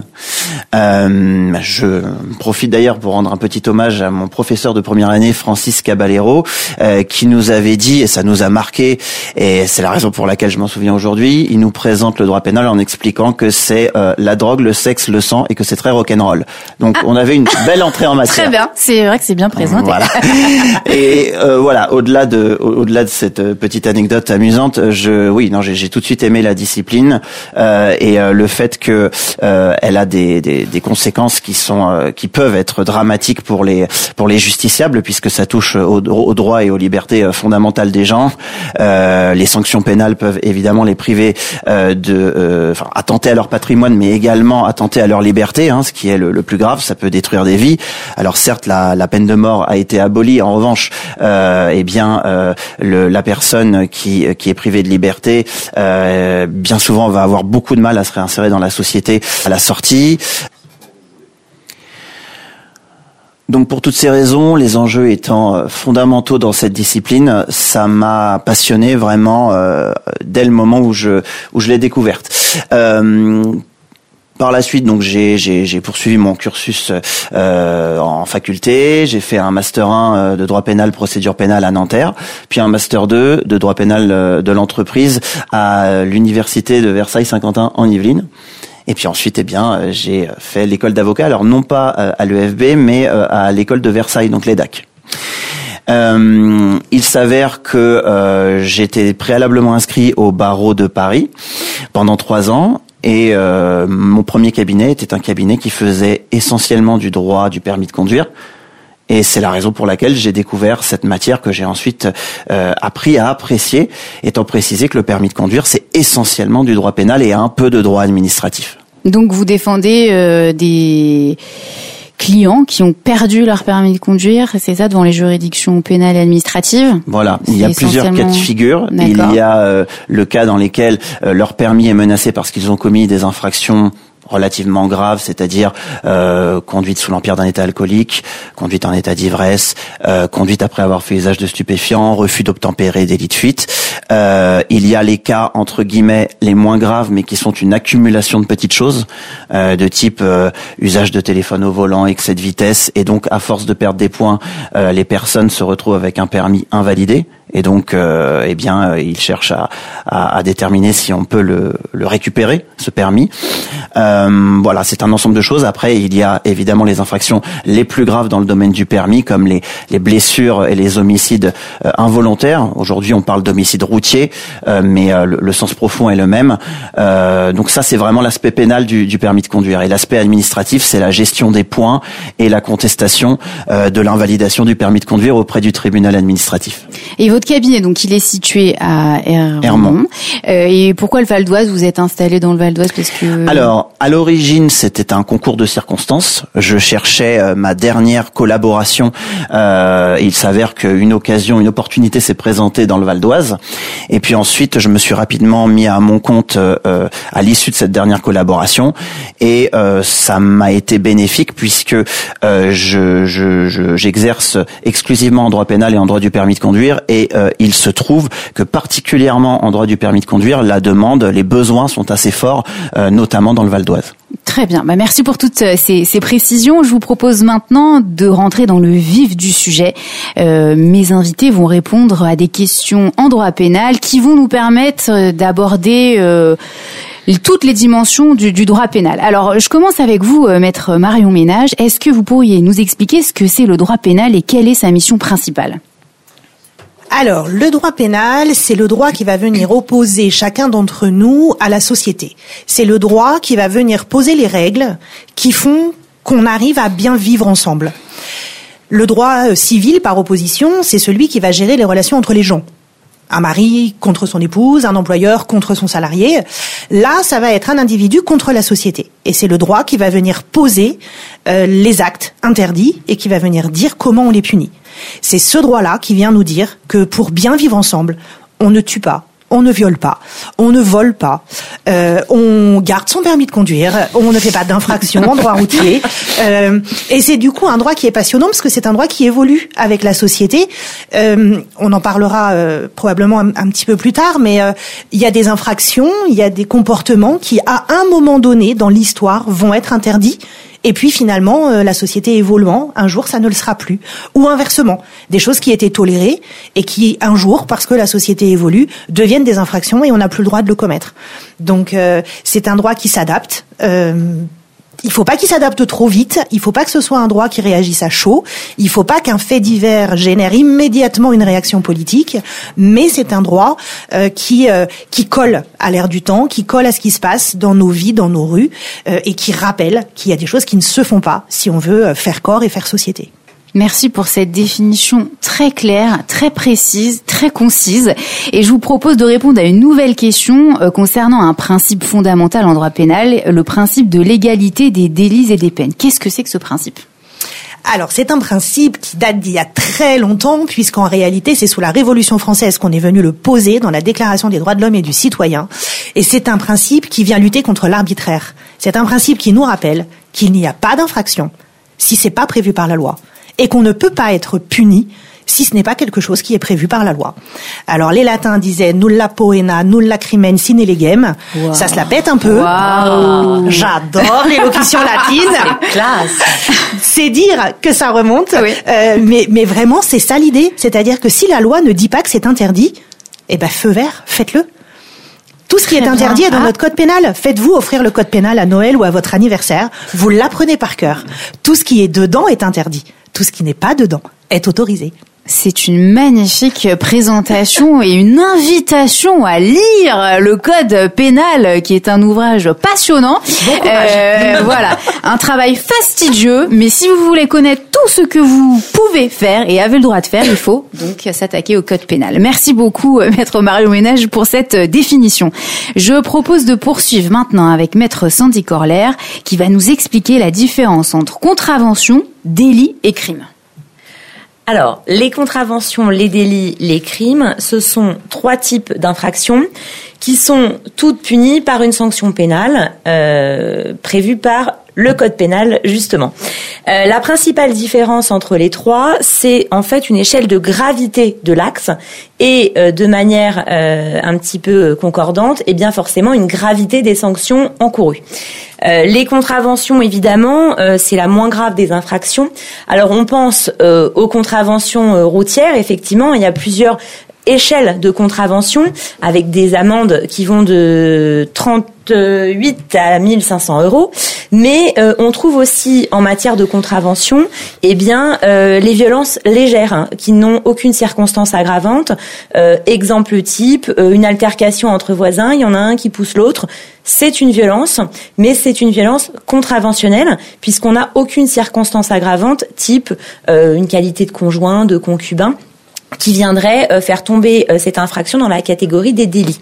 Je profite d'ailleurs pour rendre un petit hommage à mon professeur de première année, Francis Caballero, qui nous avait dit, et ça nous a marqué, et c'est la raison pour laquelle je m'en souviens aujourd'hui, il nous présente le droit pénal en expliquant que c'est la drogue, le sexe, le sang, et que c'est très rock'n'roll. Donc on avait une belle entrée en matière. Très bien, c'est vrai que c'est bien présenté. Voilà. Et voilà, au-delà de cette petite anecdote amusante, j'ai tout de suite aimé la discipline et le fait que elle a des conséquences qui peuvent être dramatiques pour les justiciables, puisque ça touche aux droits et aux libertés fondamentales des gens. Les sanctions pénales peuvent évidemment les priver attenter à leur patrimoine, mais également attenter à leur liberté, ce qui est le plus grave. Ça peut détruire des vies. Alors certes, la peine de mort a été abolie. En revanche, la personne qui est privée de liberté, bien souvent va avoir beaucoup de mal à se réinsérer dans la société à la sortie. Donc pour toutes ces raisons, les enjeux étant fondamentaux dans cette discipline, ça m'a passionné vraiment dès le moment où je l'ai découverte. Par la suite, donc j'ai poursuivi mon cursus en faculté. J'ai fait un master 1 de droit pénal, procédure pénale à Nanterre, puis un master 2 de droit pénal de l'entreprise à l'université de Versailles-Saint-Quentin en Yvelines. Et puis ensuite, j'ai fait l'école d'avocat, alors non pas à l'EFB, mais à l'école de Versailles, donc l'EDAC. Il s'avère que j'étais préalablement inscrit au barreau de Paris pendant 3 ans. Et mon premier cabinet était un cabinet qui faisait essentiellement du droit du permis de conduire. Et c'est la raison pour laquelle j'ai découvert cette matière que j'ai ensuite appris à apprécier, étant précisé que le permis de conduire, c'est essentiellement du droit pénal et un peu de droit administratif. Donc vous défendez des clients qui ont perdu leur permis de conduire, c'est ça, devant les juridictions pénales et administratives? Voilà, il y a plusieurs cas de figure. D'accord. Il y a le cas dans lesquels leur permis est menacé parce qu'ils ont commis des infractions relativement grave, c'est-à-dire conduite sous l'empire d'un état alcoolique, conduite en état d'ivresse, conduite après avoir fait usage de stupéfiants, refus d'obtempérer, délit de fuite. Il y a les cas entre guillemets les moins graves, mais qui sont une accumulation de petites choses, de type usage de téléphone au volant, excès de vitesse, et donc à force de perdre des points, les personnes se retrouvent avec un permis invalidé. Et donc, ils cherchent à déterminer si on peut le récupérer, ce permis. Voilà, c'est un ensemble de choses. Après, il y a évidemment les infractions les plus graves dans le domaine du permis, comme les blessures et les homicides involontaires. Aujourd'hui, on parle d'homicide routier, mais le sens profond est le même. Donc ça, c'est vraiment l'aspect pénal du permis de conduire. Et l'aspect administratif, c'est la gestion des points et la contestation de l'invalidation du permis de conduire auprès du tribunal administratif. Et votre cabinet, donc, il est situé à Hermont. Et pourquoi le Val d'Oise? Vous êtes installé dans le Val d'Oise parce que... Alors, à l'origine, c'était un concours de circonstances. Je cherchais ma dernière collaboration. Il s'avère qu'une opportunité s'est présentée dans le Val d'Oise. Et puis ensuite, je me suis rapidement mis à mon compte à l'issue de cette dernière collaboration. Et ça m'a été bénéfique puisque j'exerce exclusivement en droit pénal et en droit du permis de conduire. Et et il se trouve que particulièrement en droit du permis de conduire, la demande, les besoins sont assez forts, notamment dans le Val d'Oise. Très bien. Merci pour toutes ces précisions. Je vous propose maintenant de rentrer dans le vif du sujet. Mes invités vont répondre à des questions en droit pénal qui vont nous permettre d'aborder toutes les dimensions du droit pénal. Alors, je commence avec vous, maître Marion Ménage. Est-ce que vous pourriez nous expliquer ce que c'est le droit pénal et quelle est sa mission principale ? Alors, le droit pénal, c'est le droit qui va venir opposer chacun d'entre nous à la société. C'est le droit qui va venir poser les règles qui font qu'on arrive à bien vivre ensemble. Le droit civil, par opposition, c'est celui qui va gérer les relations entre les gens. Un mari contre son épouse, un employeur contre son salarié. Là, ça va être un individu contre la société. Et c'est le droit qui va venir poser les actes interdits et qui va venir dire comment on les punit. C'est ce droit-là qui vient nous dire que pour bien vivre ensemble, on ne tue pas, on ne viole pas, on ne vole pas, on garde son permis de conduire, on ne fait pas d'infraction en droit routier. Et c'est du coup un droit qui est passionnant parce que c'est un droit qui évolue avec la société. On en parlera probablement un petit peu plus tard, mais il y a des infractions, il y a des comportements qui, à un moment donné dans l'histoire, vont être interdits. Et puis finalement, la société évoluant, un jour, ça ne le sera plus. Ou inversement, des choses qui étaient tolérées et qui, un jour, parce que la société évolue, deviennent des infractions et on n'a plus le droit de le commettre. Donc, c'est un droit qui s'adapte. Il faut pas qu'il s'adapte trop vite. Il faut pas que ce soit un droit qui réagisse à chaud. Il faut pas qu'un fait divers génère immédiatement une réaction politique. Mais c'est un droit qui colle à l'air du temps, qui colle à ce qui se passe dans nos vies, dans nos rues, et qui rappelle qu'il y a des choses qui ne se font pas si on veut faire corps et faire société. Merci pour cette définition très claire, très précise, très concise. Et je vous propose de répondre à une nouvelle question concernant un principe fondamental en droit pénal, le principe de l'égalité des délits et des peines. Qu'est-ce que c'est que ce principe ? Alors, c'est un principe qui date d'il y a très longtemps, puisqu'en réalité, c'est sous la Révolution française qu'on est venu le poser dans la Déclaration des droits de l'homme et du citoyen. Et c'est un principe qui vient lutter contre l'arbitraire. C'est un principe qui nous rappelle qu'il n'y a pas d'infraction si c'est pas prévu par la loi. Et qu'on ne peut pas être puni si ce n'est pas quelque chose qui est prévu par la loi. Alors, les latins disaient « nulla poena, nulla crimen sine legem ». Wow. Ça se la pète un peu. Wow. J'adore l'élocution latine. C'est classe. C'est dire que ça remonte. Oui. Mais vraiment, c'est ça l'idée. C'est-à-dire que si la loi ne dit pas que c'est interdit, eh ben, feu vert, faites-le. Tout ce qui est interdit est dans notre code pénal. Faites-vous offrir le code pénal à Noël ou à votre anniversaire. Vous l'apprenez par cœur. Tout ce qui est dedans est interdit. Tout ce qui n'est pas dedans est autorisé. C'est une magnifique présentation et une invitation à lire le Code pénal, qui est un ouvrage passionnant. Bon courage. Voilà, un travail fastidieux, mais si vous voulez connaître tout ce que vous pouvez faire et avez le droit de faire, il faut donc s'attaquer au Code pénal. Merci beaucoup, maître Marion Ménage, pour cette définition. Je propose de poursuivre maintenant avec maître Sandy Corler, qui va nous expliquer la différence entre contravention, délit et crime. Alors, les contraventions, les délits, les crimes, ce sont 3 types d'infractions qui sont toutes punies par une sanction pénale prévue par le code pénal, justement. La principale différence entre les 3, c'est en fait une échelle de gravité de l'acte et de manière un petit peu concordante, et bien forcément une gravité des sanctions encourues. Les contraventions, évidemment, c'est la moins grave des infractions. Alors on pense aux contraventions routières. Effectivement, il y a plusieurs échelles de contravention avec des amendes qui vont de 38 à 1500 €. Mais on trouve aussi en matière de contravention, les violences légères qui n'ont aucune circonstance aggravante. Exemple type, une altercation entre voisins, il y en a un qui pousse l'autre. C'est une violence, mais c'est une violence contraventionnelle puisqu'on n'a aucune circonstance aggravante, type une qualité de conjoint, de concubin, qui viendrait faire tomber cette infraction dans la catégorie des délits.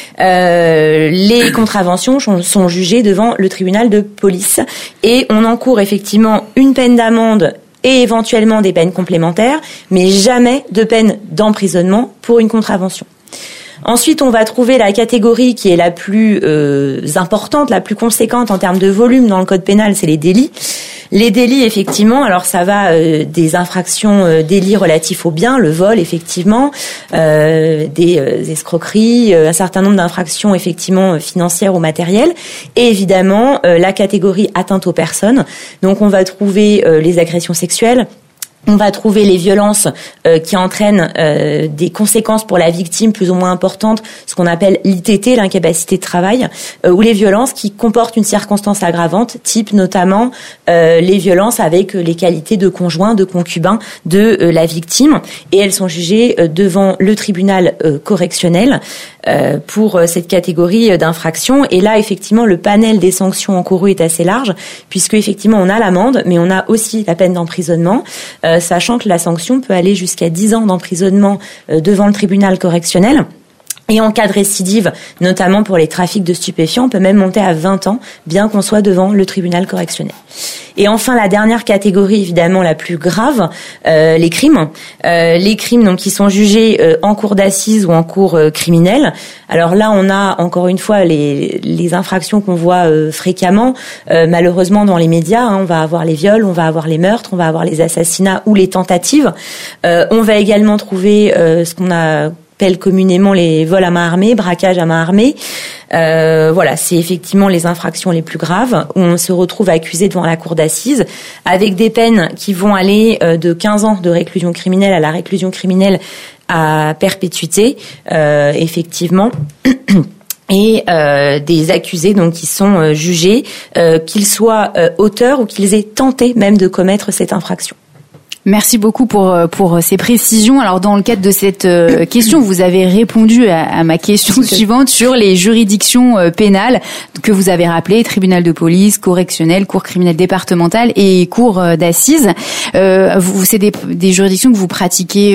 Les contraventions sont jugées devant le tribunal de police et on encourt effectivement une peine d'amende et éventuellement des peines complémentaires, mais jamais de peine d'emprisonnement pour une contravention. Ensuite, on va trouver la catégorie qui est la plus importante, la plus conséquente en termes de volume dans le code pénal, c'est les délits. Les délits, effectivement, alors ça va des infractions, délits relatifs aux biens, le vol, effectivement, des escroqueries, un certain nombre d'infractions, effectivement, financières ou matérielles, et évidemment la catégorie atteinte aux personnes. Donc on va trouver les agressions sexuelles. On va trouver les violences qui entraînent des conséquences pour la victime plus ou moins importantes, ce qu'on appelle l'ITT, l'incapacité de travail, ou les violences qui comportent une circonstance aggravante, type notamment les violences avec les qualités de conjoint, de concubin de la victime, et elles sont jugées devant le tribunal correctionnel pour cette catégorie d'infractions. Et là, effectivement, le panel des sanctions encourues est assez large, puisque effectivement, on a l'amende, mais on a aussi la peine d'emprisonnement, sachant que la sanction peut aller jusqu'à 10 ans d'emprisonnement devant le tribunal correctionnel. Et en cas de récidive, notamment pour les trafics de stupéfiants, on peut même monter à 20 ans, bien qu'on soit devant le tribunal correctionnel. Et enfin, la dernière catégorie, évidemment la plus grave, les crimes. Les crimes donc qui sont jugés en cour d'assises ou en cour criminelle. Alors là, on a encore une fois les infractions qu'on voit fréquemment, malheureusement dans les médias. On va avoir les viols, on va avoir les meurtres, on va avoir les assassinats ou les tentatives. On va également trouver ce qu'on appelle communément les vols à main armée, braquages à main armée. Voilà, c'est effectivement les infractions les plus graves où on se retrouve accusé devant la cour d'assises avec des peines qui vont aller de 15 ans de réclusion criminelle à la réclusion criminelle à perpétuité, effectivement. Et des accusés donc qui sont jugés, qu'ils soient auteurs ou qu'ils aient tenté même de commettre cette infraction. Merci beaucoup pour ces précisions. Alors dans le cadre de cette question, vous avez répondu à ma question suivante sur les juridictions pénales que vous avez rappelées, tribunal de police, correctionnel, cour criminelle départementale et cour d'assises. C'est des juridictions que vous pratiquez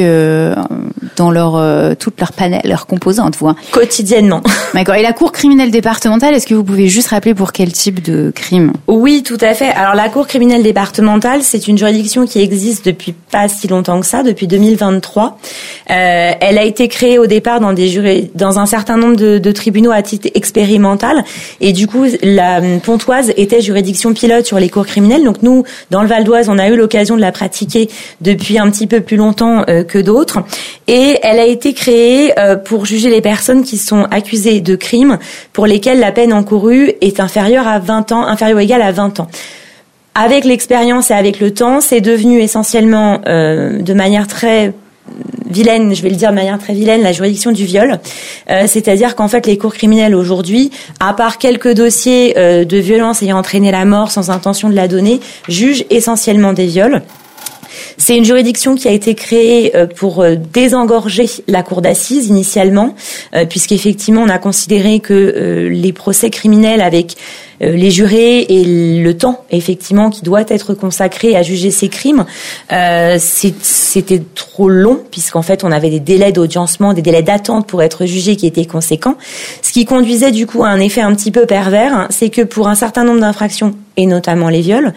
dans toute leur panel, leurs composantes, vous. Quotidiennement. D'accord. Et la cour criminelle départementale, est-ce que vous pouvez juste rappeler pour quel type de crime? Oui, tout à fait. Alors la cour criminelle départementale, c'est une juridiction qui existe depuis pas si longtemps que ça, depuis 2023. Elle a été créée au départ dans un certain nombre de tribunaux à titre expérimental, et du coup la Pontoise était juridiction pilote sur les cours criminelles. Donc nous, dans le Val d'Oise, on a eu l'occasion de la pratiquer depuis un petit peu plus longtemps que d'autres, et elle a été créée pour juger les personnes qui sont accusées de crimes pour lesquels la peine encourue est inférieure ou égale à 20 ans. Avec l'expérience et avec le temps, c'est devenu essentiellement, de manière très vilaine, je vais le dire de manière très vilaine, la juridiction du viol. C'est-à-dire qu'en fait, les cours criminelles aujourd'hui, à part quelques dossiers de violence ayant entraîné la mort sans intention de la donner, jugent essentiellement des viols. C'est une juridiction qui a été créée pour désengorger la cour d'assises initialement, puisqu'effectivement on a considéré que les procès criminels avec les jurés et le temps effectivement qui doit être consacré à juger ces crimes, c'était trop long, puisqu'en fait on avait des délais d'audiencement, des délais d'attente pour être jugé qui étaient conséquents, ce qui conduisait du coup à un effet un petit peu pervers, c'est que pour un certain nombre d'infractions, et notamment les viols,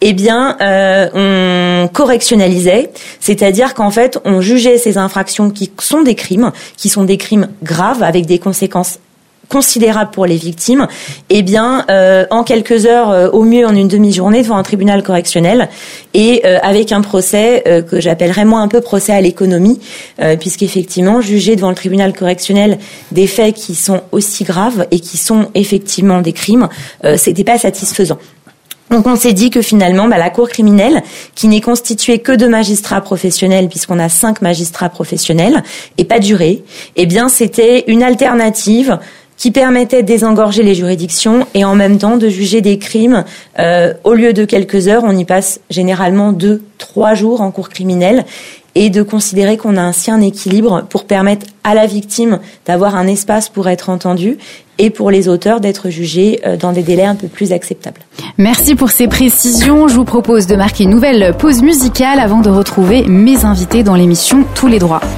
on correctionnalisait, c'est-à-dire qu'en fait on jugeait ces infractions qui sont des crimes graves avec des conséquences considérable pour les victimes, en quelques heures, au mieux en une demi-journée, devant un tribunal correctionnel, et avec un procès que j'appellerais moi un peu procès à l'économie, puisqu'effectivement, juger devant le tribunal correctionnel des faits qui sont aussi graves et qui sont effectivement des crimes, c'était pas satisfaisant. Donc on s'est dit que finalement, la cour criminelle, qui n'est constituée que de magistrats professionnels, puisqu'on a 5 magistrats professionnels et pas de jurés, c'était une alternative qui permettait de désengorger les juridictions et en même temps de juger des crimes. Au lieu de quelques heures, on y passe généralement 2-3 jours en cour criminelle, et de considérer qu'on a ainsi un équilibre pour permettre à la victime d'avoir un espace pour être entendue et pour les auteurs d'être jugés dans des délais un peu plus acceptables. Merci pour ces précisions. Je vous propose de marquer une nouvelle pause musicale avant de retrouver mes invités dans l'émission Tous les droits.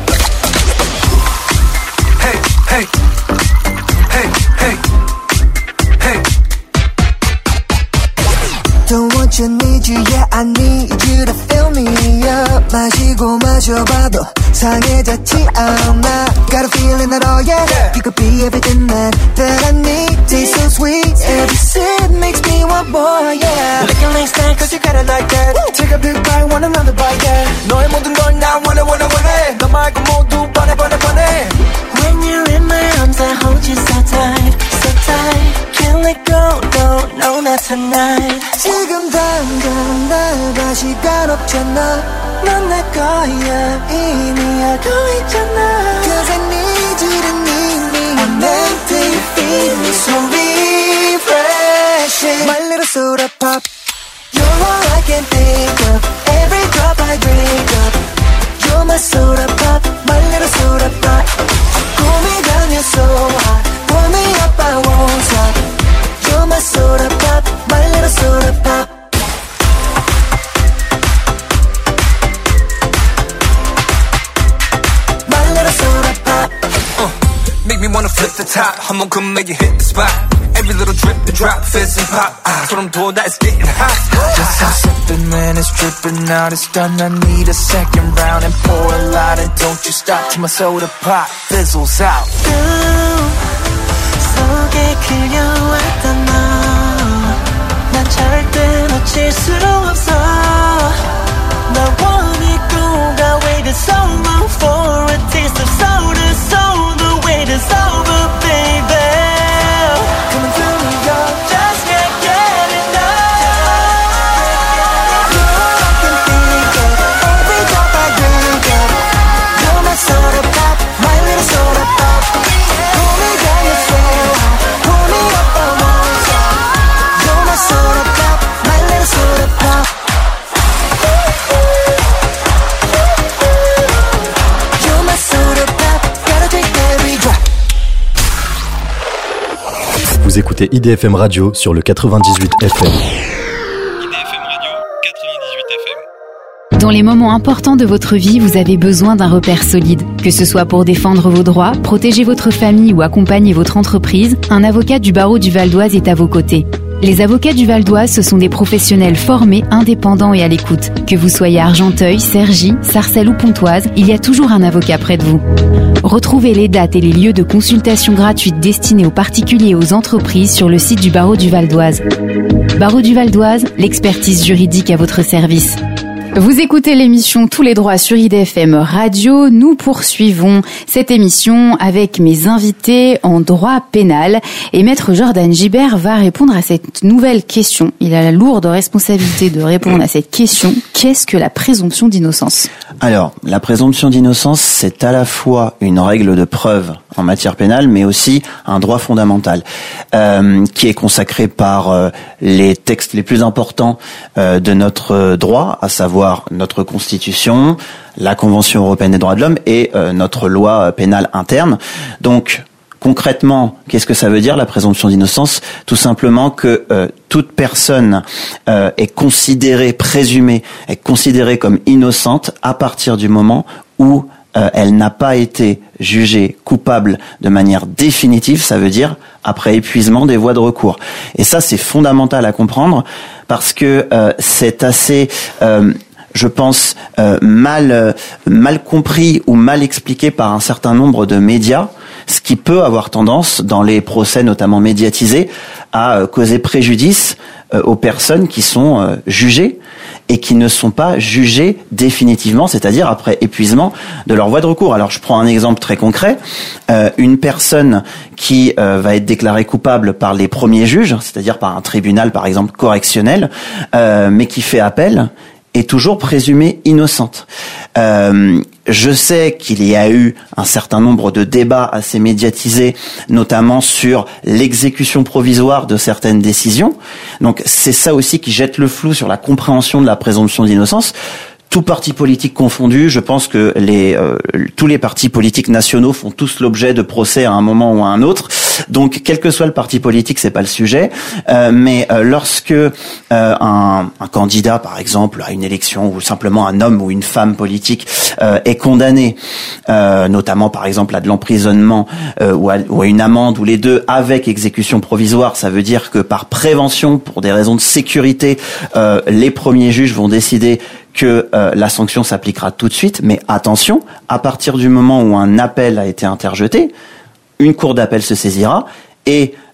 Don't want you, need you, yeah, I need you to fill me up. 마시고 마셔봐도 상해졌지 않아. Got a feeling that, oh yeah, you could be everything that I need. Taste so sweet, every sip makes me want boy, yeah. Like a nice night, cause you got it like that. Take a big bite, want another bite, yeah. 너의 모든 걸 나 원해. 너 말고 모두 번해. When you're in my arms, I hold you so tight. Can't let go, no, not tonight. 지금 당장 날 봐, 시간 없잖아. 넌 내 거야, 이미 알고 있잖아. Cause I need you to need me. I'm meant to feel me, so refreshing. My little soda pop. You're all I can think of. Every drop I drink up. You're my soda pop, my little soda pop. Cool me down, you're so hot. Pull me up, I won't stop. You're my soda pop, my little soda pop. My little soda pop. Make me wanna flip the top. 한번 come make you hit the spot. Every little drip and drop, fizz and pop. 소름 돋아, it's getting hot. Just stop sipping when it's dripping out. It's done, I need a second round and pour a lot. And don't you stop till my soda pop fizzles out. 속에 그려왔던 너, 난 절대 놓칠 수 없어. 나 원했고 가 waited so long for a taste of soda. So the wait is over, baby. Coming through New York, just can't get enough. You're all I can think of. Every drop I drink up. You're my soda pop, my little soda pop. Pull me down, you're so hot. Pull me up, I won't stop. You're my soda pop, my little soda pop. You're my soda pop, gotta drink every drop. Vous écoutez IDFM Radio sur le 98 FM. IDFM Radio, 98 FM. Dans les moments importants de votre vie, vous avez besoin d'un repère solide. Que ce soit pour défendre vos droits, protéger votre famille ou accompagner votre entreprise, un avocat du barreau du Val d'Oise est à vos côtés. Les avocats du Val d'Oise, ce sont des professionnels formés, indépendants et à l'écoute. Que vous soyez à Argenteuil, Cergy, Sarcelles ou Pontoise, il y a toujours un avocat près de vous. Retrouvez les dates et les lieux de consultation gratuites destinés aux particuliers et aux entreprises sur le site du barreau du Val d'Oise. Barreau du Val d'Oise, l'expertise juridique à votre service. Vous écoutez l'émission Tous les droits sur IDFM Radio. Nous poursuivons cette émission avec mes invités en droit pénal. Et Maître Jordan Gibert va répondre à cette nouvelle question. Il a la lourde responsabilité de répondre à cette question. Qu'est-ce que la présomption d'innocence ? Alors, la présomption d'innocence, c'est à la fois une règle de preuve en matière pénale, mais aussi un droit fondamental qui est consacré par les textes les plus importants de notre droit, à savoir notre Constitution, la Convention européenne des droits de l'homme et notre loi pénale interne. Donc, concrètement, qu'est-ce que ça veut dire la présomption d'innocence ? Tout simplement que toute personne est considérée comme innocente à partir du moment où elle n'a pas été jugée coupable de manière définitive, ça veut dire après épuisement des voies de recours. Et ça, c'est fondamental à comprendre parce que c'est assez... je pense, mal compris ou mal expliqué par un certain nombre de médias, ce qui peut avoir tendance, dans les procès notamment médiatisés, à causer préjudice aux personnes qui sont jugées et qui ne sont pas jugées définitivement, c'est-à-dire après épuisement de leur voie de recours. Alors je prends un exemple très concret, une personne qui va être déclarée coupable par les premiers juges, c'est-à-dire par un tribunal par exemple correctionnel, mais qui fait appel, est toujours présumée innocente. Je sais qu'il y a eu un certain nombre de débats assez médiatisés, notamment sur l'exécution provisoire de certaines décisions. Donc c'est ça aussi qui jette le flou sur la compréhension de la présomption d'innocence. Tout parti politique confondu, je pense que tous les partis politiques nationaux font tous l'objet de procès à un moment ou à un autre. Donc, quel que soit le parti politique, c'est pas le sujet. Mais lorsque un candidat, par exemple, à une élection, ou simplement un homme ou une femme politique est condamné, notamment par exemple à de l'emprisonnement ou à une amende ou les deux avec exécution provisoire, ça veut dire que par prévention, pour des raisons de sécurité, les premiers juges vont décider que la sanction s'appliquera tout de suite, mais attention, à partir du moment où un appel a été interjeté, une cour d'appel se saisira et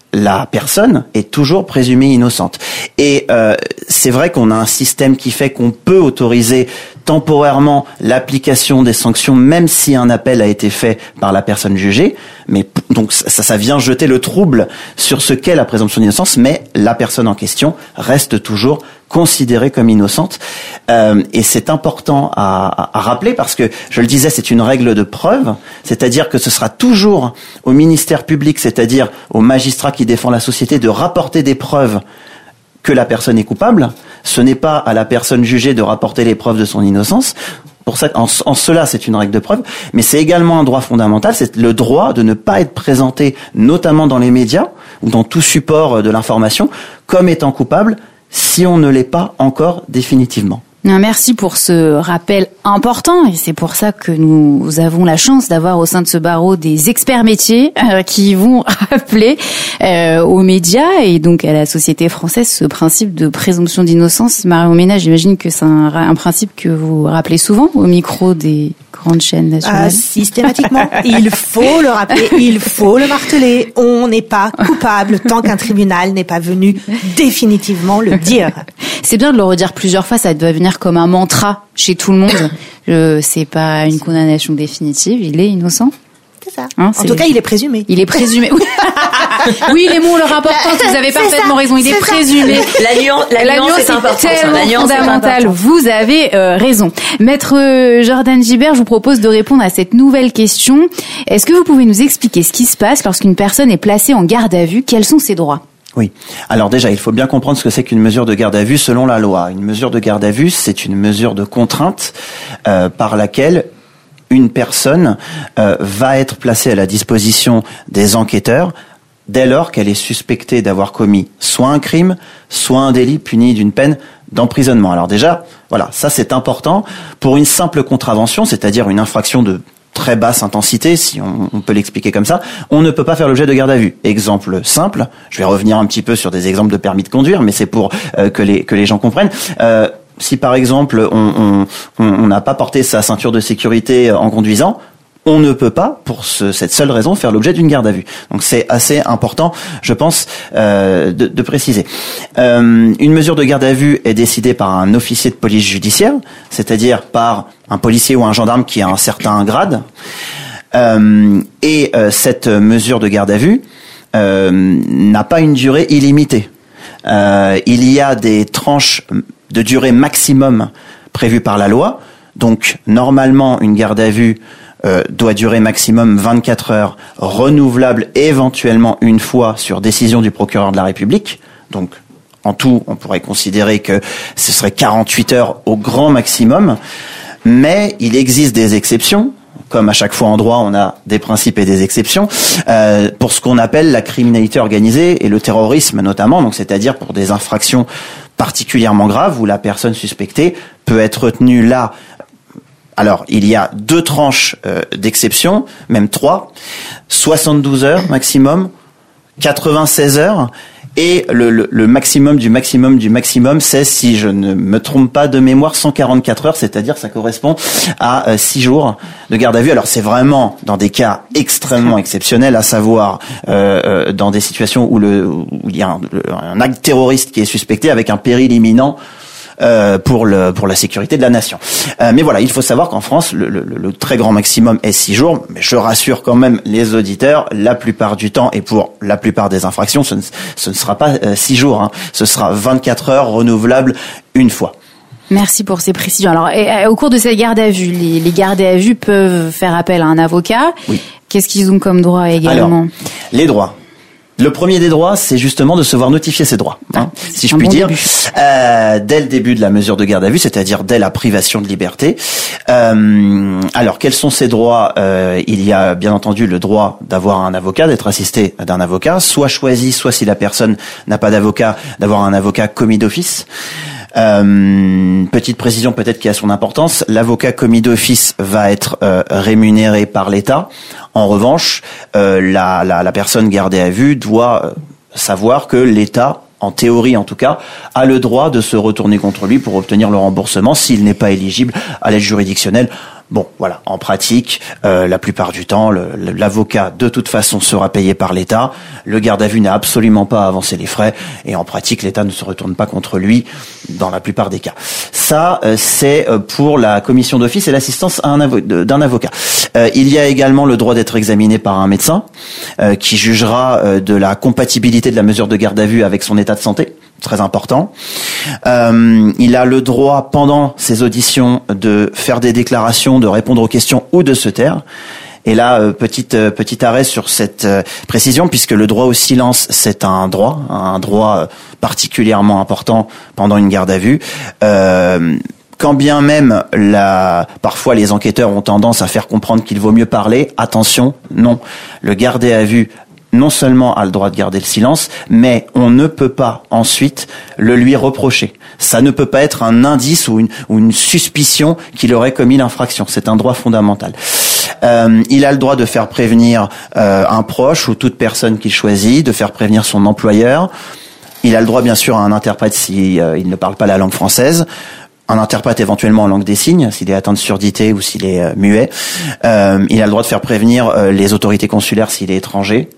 la personne est toujours présumée innocente. Et c'est vrai qu'on a un système qui fait qu'on peut autoriser temporairement l'application des sanctions, même si un appel a été fait par la personne jugée. Mais donc ça vient jeter le trouble sur ce qu'est la présomption d'innocence, mais la personne en question reste toujours considérée comme innocente. Et c'est important à rappeler parce que, je le disais, c'est une règle de preuve, c'est-à-dire que ce sera toujours au ministère public, c'est-à-dire au magistrat qui défend la société, de rapporter des preuves que la personne est coupable. Ce n'est pas à la personne jugée de rapporter les preuves de son innocence. Pour ça, en cela, c'est une règle de preuve, mais c'est également un droit fondamental, c'est le droit de ne pas être présenté, notamment dans les médias ou dans tout support de l'information, comme étant coupable si on ne l'est pas encore définitivement. Merci pour ce rappel important et c'est pour ça que nous avons la chance d'avoir au sein de ce barreau des experts métiers qui vont rappeler aux médias et donc à la société française ce principe de présomption d'innocence. Marion Ménage, j'imagine que c'est un principe que vous rappelez souvent au micro des grandes chaînes nationales. Systématiquement. Il faut le rappeler, il faut le marteler. On n'est pas coupable tant qu'un tribunal n'est pas venu définitivement le dire. C'est bien de le redire plusieurs fois, ça doit venir comme un mantra chez tout le monde. C'est pas une condamnation définitive, il est innocent. C'est ça. En tout cas, il est présumé. Il est présumé. Oui, les mots ont leur importance. Vous avez parfaitement raison. Il est présumé. La nuance est importante. Tellement fondamentale. Vous avez raison. Maître Jordan Gibert, je vous propose de répondre à cette nouvelle question. Est-ce que vous pouvez nous expliquer ce qui se passe lorsqu'une personne est placée en garde à vue? Quels sont ses droits? Oui. Alors déjà, il faut bien comprendre ce que c'est qu'une mesure de garde à vue selon la loi. Une mesure de garde à vue, c'est une mesure de contrainte par laquelle une personne va être placée à la disposition des enquêteurs dès lors qu'elle est suspectée d'avoir commis soit un crime, soit un délit puni d'une peine d'emprisonnement. Alors déjà, voilà, ça c'est important. Pour une simple contravention, c'est-à-dire une infraction de très basse intensité, si on peut l'expliquer comme ça, on ne peut pas faire l'objet de garde à vue. Exemple simple, je vais revenir un petit peu sur des exemples de permis de conduire, mais c'est pour que les gens comprennent. Si par exemple on n'a pas porté sa ceinture de sécurité en conduisant, on ne peut pas, pour cette seule raison, faire l'objet d'une garde à vue. Donc c'est assez important, je pense, de préciser. Une mesure de garde à vue est décidée par un officier de police judiciaire, c'est-à-dire par un policier ou un gendarme qui a un certain grade. Et cette mesure de garde à vue n'a pas une durée illimitée. Il y a des tranches de durée maximum prévues par la loi. Donc normalement, une garde à vue doit durer maximum 24 heures, renouvelable éventuellement une fois sur décision du procureur de la République. Donc en tout, on pourrait considérer que ce serait 48 heures au grand maximum. Mais il existe des exceptions. Comme à chaque fois en droit, on a des principes et des exceptions pour ce qu'on appelle la criminalité organisée et le terrorisme notamment. Donc c'est-à-dire pour des infractions particulièrement graves où la personne suspectée peut être retenue là. Alors, il y a 2 tranches d'exception, même 3, 72 heures maximum, 96 heures, et le maximum du maximum du maximum, c'est, si je ne me trompe pas de mémoire, 144 heures, c'est-à-dire ça correspond à 6 jours de garde à vue. Alors, c'est vraiment dans des cas extrêmement exceptionnels, à savoir dans des situations où il y a un acte terroriste qui est suspecté avec un péril imminent pour la sécurité de la nation. Mais voilà, il faut savoir qu'en France, le très grand maximum est 6 jours. Mais je rassure quand même les auditeurs, la plupart du temps et pour la plupart des infractions, ce ne sera pas 6 jours. Hein. Ce sera 24 heures renouvelables une fois. Merci pour ces précisions. Alors, au cours de cette garde à vue, les gardés à vue peuvent faire appel à un avocat. Oui. Qu'est-ce qu'ils ont comme droit également? Alors, les droits. Le premier des droits, c'est justement de se voir notifier ses droits, si je puis dire, dès le début de la mesure de garde à vue, c'est-à-dire dès la privation de liberté. Alors, quels sont ces droits? Il y a bien entendu le droit d'avoir un avocat, d'être assisté d'un avocat, soit choisi, soit si la personne n'a pas d'avocat, d'avoir un avocat commis d'office. Petite précision peut-être qui a son importance, l'avocat commis d'office va être rémunéré par l'État. En revanche, la personne gardée à vue doit savoir que l'État, en théorie en tout cas, a le droit de se retourner contre lui pour obtenir le remboursement s'il n'est pas éligible à l'aide juridictionnelle. Bon, voilà, en pratique, la plupart du temps, l'avocat, de toute façon, sera payé par l'État. Le garde à vue n'a absolument pas avancé les frais. Et en pratique, l'État ne se retourne pas contre lui dans la plupart des cas. Ça, c'est pour la commission d'office et l'assistance d'un avocat. Il y a également le droit d'être examiné par un médecin qui jugera de la compatibilité de la mesure de garde à vue avec son état de santé. Très important. Il a le droit, pendant ses auditions, de faire des déclarations, de répondre aux questions ou de se taire. Et là, petit arrêt sur cette précision, puisque le droit au silence, c'est un droit particulièrement important pendant une garde à vue. Quand bien même parfois les enquêteurs ont tendance à faire comprendre qu'il vaut mieux parler, attention, non. Le gardé à vue non seulement a le droit de garder le silence, mais on ne peut pas ensuite le lui reprocher. Ça ne peut pas être un indice ou une suspicion qu'il aurait commis l'infraction. C'est un droit fondamental. Il a le droit de faire prévenir un proche ou toute personne qu'il choisit, de faire prévenir son employeur. Il a le droit bien sûr à un interprète si il ne parle pas la langue française. Un interprète éventuellement en langue des signes, s'il est atteint de surdité ou s'il est muet. Il a le droit de faire prévenir les autorités consulaires s'il est étranger.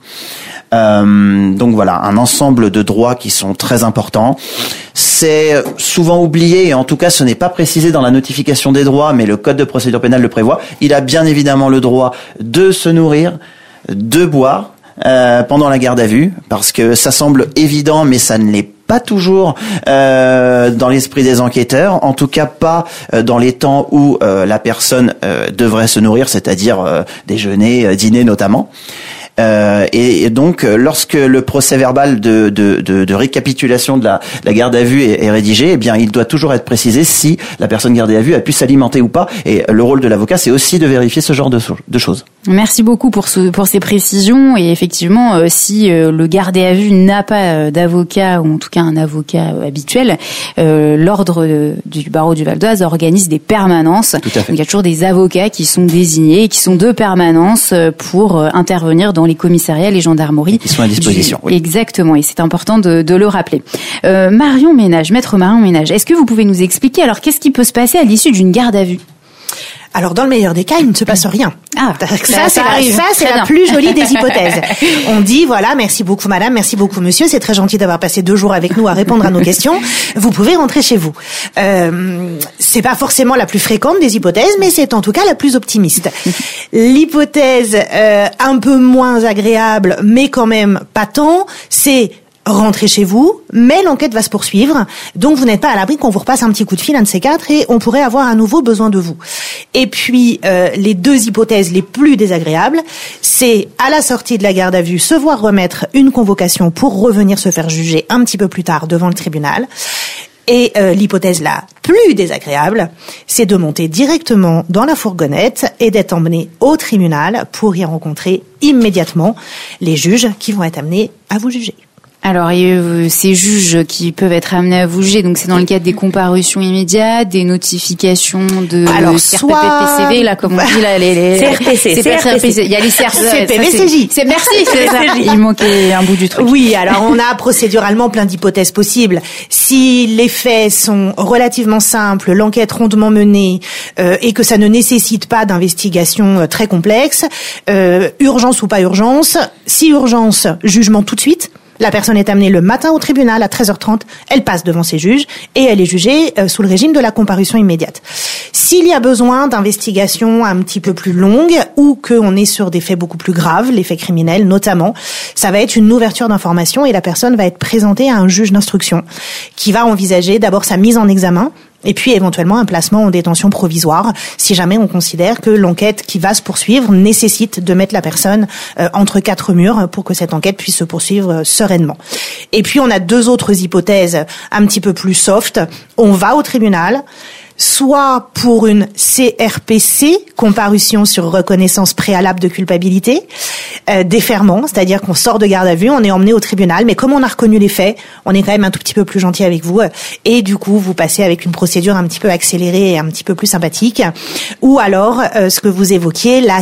Donc voilà, un ensemble de droits qui sont très importants. C'est souvent oublié, et en tout cas ce n'est pas précisé dans la notification des droits, mais le Code de procédure pénale le prévoit. Il a bien évidemment le droit de se nourrir, de boire pendant la garde à vue, parce que ça semble évident, mais ça ne l'est pas toujours dans l'esprit des enquêteurs, en tout cas pas dans les temps où la personne devrait se nourrir, c'est-à-dire déjeuner, dîner notamment. Et donc, lorsque le procès-verbal de récapitulation de la garde à vue est rédigé, eh bien, il doit toujours être précisé si la personne gardée à vue a pu s'alimenter ou pas. Et le rôle de l'avocat, c'est aussi de vérifier ce genre de choses. Merci beaucoup pour ces précisions. Et effectivement, si le gardé à vue n'a pas d'avocat, ou en tout cas un avocat habituel, l'ordre du barreau du Val d'Oise organise des permanences. Tout à fait. Donc, il y a toujours des avocats qui sont désignés et qui sont de permanence pour intervenir dans les commissariats, les gendarmeries. Qui sont à disposition. Oui. Exactement, et c'est important de le rappeler. Marion Ménage, maître Marion Ménage, est-ce que vous pouvez nous expliquer alors qu'est-ce qui peut se passer à l'issue d'une garde à vue ? Alors, dans le meilleur des cas, il ne se passe rien. Ah, ça c'est la plus jolie des hypothèses. On dit, voilà, merci beaucoup madame, merci beaucoup monsieur, c'est très gentil d'avoir passé 2 jours avec nous à répondre à nos questions. Vous pouvez rentrer chez vous. C'est pas forcément la plus fréquente des hypothèses, mais c'est en tout cas la plus optimiste. L'hypothèse un peu moins agréable, mais quand même pas tant, c'est rentrez chez vous, mais l'enquête va se poursuivre, donc vous n'êtes pas à l'abri qu'on vous repasse un petit coup de fil, un de ces 4, et on pourrait avoir à nouveau besoin de vous. Et puis, les 2 hypothèses les plus désagréables, c'est à la sortie de la garde à vue, se voir remettre une convocation pour revenir se faire juger un petit peu plus tard devant le tribunal. Et l'hypothèse la plus désagréable, c'est de monter directement dans la fourgonnette et d'être emmené au tribunal pour y rencontrer immédiatement les juges qui vont être amenés à vous juger. Alors, ces juges qui peuvent être amenés à vous juger, donc c'est dans le cadre des comparutions immédiates, des notifications de CRPPCV, là, comme on dit, là, les CRPC. Il y a les CPVCJ. C'est merci, c'est ça. Il manquait un bout du truc. Oui, alors on a procéduralement plein d'hypothèses possibles. Si les faits sont relativement simples, l'enquête rondement menée, et que ça ne nécessite pas d'investigation très complexe, urgence ou pas urgence, si urgence, jugement tout de suite. La personne est amenée le matin au tribunal à 13h30, elle passe devant ses juges et elle est jugée sous le régime de la comparution immédiate. S'il y a besoin d'investigation un petit peu plus longue ou qu'on est sur des faits beaucoup plus graves, les faits criminels notamment, ça va être une ouverture d'information et la personne va être présentée à un juge d'instruction qui va envisager d'abord sa mise en examen et puis éventuellement un placement en détention provisoire si jamais on considère que l'enquête qui va se poursuivre nécessite de mettre la personne entre 4 murs pour que cette enquête puisse se poursuivre sereinement. Et puis on a 2 autres hypothèses un petit peu plus soft. On va au tribunal, soit pour une CRPC, comparution sur reconnaissance préalable de culpabilité, déferment, c'est-à-dire qu'on sort de garde à vue, on est emmené au tribunal, mais comme on a reconnu les faits, on est quand même un tout petit peu plus gentil avec vous, et du coup, vous passez avec une procédure un petit peu accélérée et un petit peu plus sympathique. Ou alors, ce que vous évoquiez, la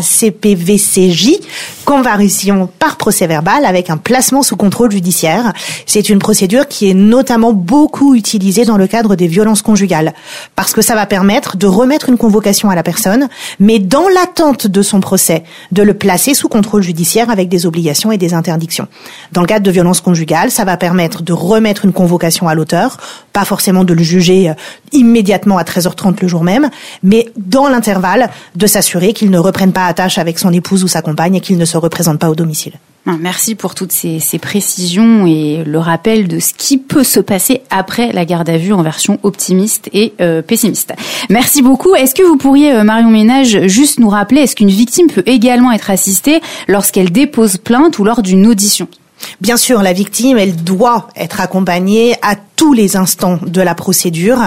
CPVCJ, comparution par procès-verbal avec un placement sous contrôle judiciaire. C'est une procédure qui est notamment beaucoup utilisée dans le cadre des violences conjugales, parce que ça va permettre de remettre une convocation à la personne, mais dans l'attente de son procès, de le placer sous contrôle judiciaire avec des obligations et des interdictions. Dans le cadre de violences conjugales, ça va permettre de remettre une convocation à l'auteur, pas forcément de le juger immédiatement à 13h30 le jour même, mais dans l'intervalle, de s'assurer qu'il ne reprenne pas attache avec son épouse ou sa compagne et qu'il ne se représente pas au domicile. Merci pour toutes ces précisions et le rappel de ce qui peut se passer après la garde à vue en version optimiste et pessimiste. Merci beaucoup. Est-ce que vous pourriez, Marion Ménage, juste nous rappeler, est-ce qu'une victime peut également être assistée lorsqu'elle dépose plainte ou lors d'une audition ? Bien sûr, la victime, elle doit être accompagnée à tous les instants de la procédure.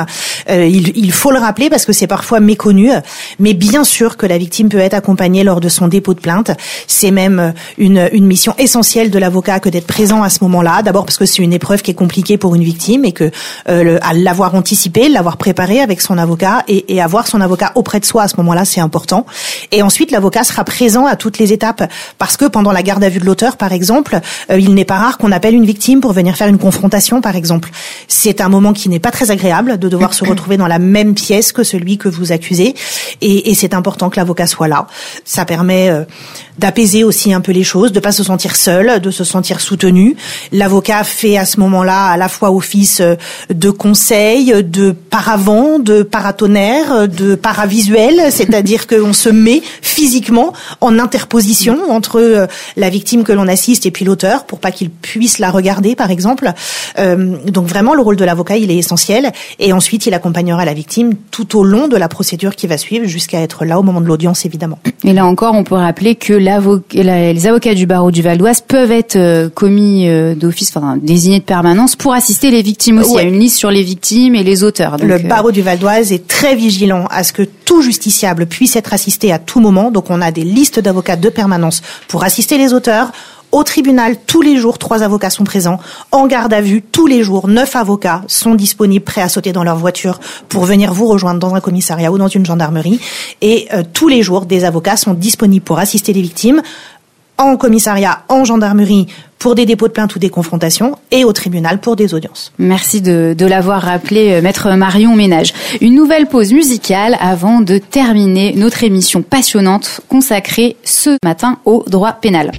Il faut le rappeler parce que c'est parfois méconnu, mais bien sûr que la victime peut être accompagnée lors de son dépôt de plainte. C'est même une mission essentielle de l'avocat que d'être présent à ce moment-là. D'abord parce que c'est une épreuve qui est compliquée pour une victime et que à l'avoir anticipé, l'avoir préparé avec son avocat et avoir son avocat auprès de soi à ce moment-là, c'est important. Et ensuite, l'avocat sera présent à toutes les étapes parce que pendant la garde à vue de l'auteur, par exemple, il n'est pas rare qu'on appelle une victime pour venir faire une confrontation, par exemple. C'est un moment qui n'est pas très agréable de devoir se retrouver dans la même pièce que celui que vous accusez. Et c'est important que l'avocat soit là. Ça permet d'apaiser aussi un peu les choses, de pas se sentir seul, de se sentir soutenu. L'avocat fait à ce moment-là à la fois office de conseil, de paravent, de paratonnerre, de paravisuel, c'est-à-dire qu'on se met physiquement en interposition entre la victime que l'on assiste et puis l'auteur pour pas qu'il puisse la regarder, par exemple. Donc vraiment, le rôle de l'avocat, il est essentiel. Et ensuite, il accompagnera la victime tout au long de la procédure qui va suivre jusqu'à être là au moment de l'audience, évidemment. Et là encore, on peut rappeler que les avocats du barreau du Val d'Oise peuvent être commis d'office, enfin désignés de permanence pour assister les victimes aussi. Ouais. Il y a une liste sur les victimes et les auteurs. Donc, le barreau du Val d'Oise est très vigilant à ce que tout justiciable puisse être assisté à tout moment. Donc on a des listes d'avocats de permanence pour assister les auteurs. Au tribunal, tous les jours, 3 avocats sont présents. En garde à vue, tous les jours, 9 avocats sont disponibles, prêts à sauter dans leur voiture pour venir vous rejoindre dans un commissariat ou dans une gendarmerie. Et tous les jours, des avocats sont disponibles pour assister les victimes en commissariat, en gendarmerie, pour des dépôts de plainte ou des confrontations, et au tribunal pour des audiences. Merci de l'avoir rappelé, maître Marion Ménage. Une nouvelle pause musicale avant de terminer notre émission passionnante consacrée ce matin au droit pénal.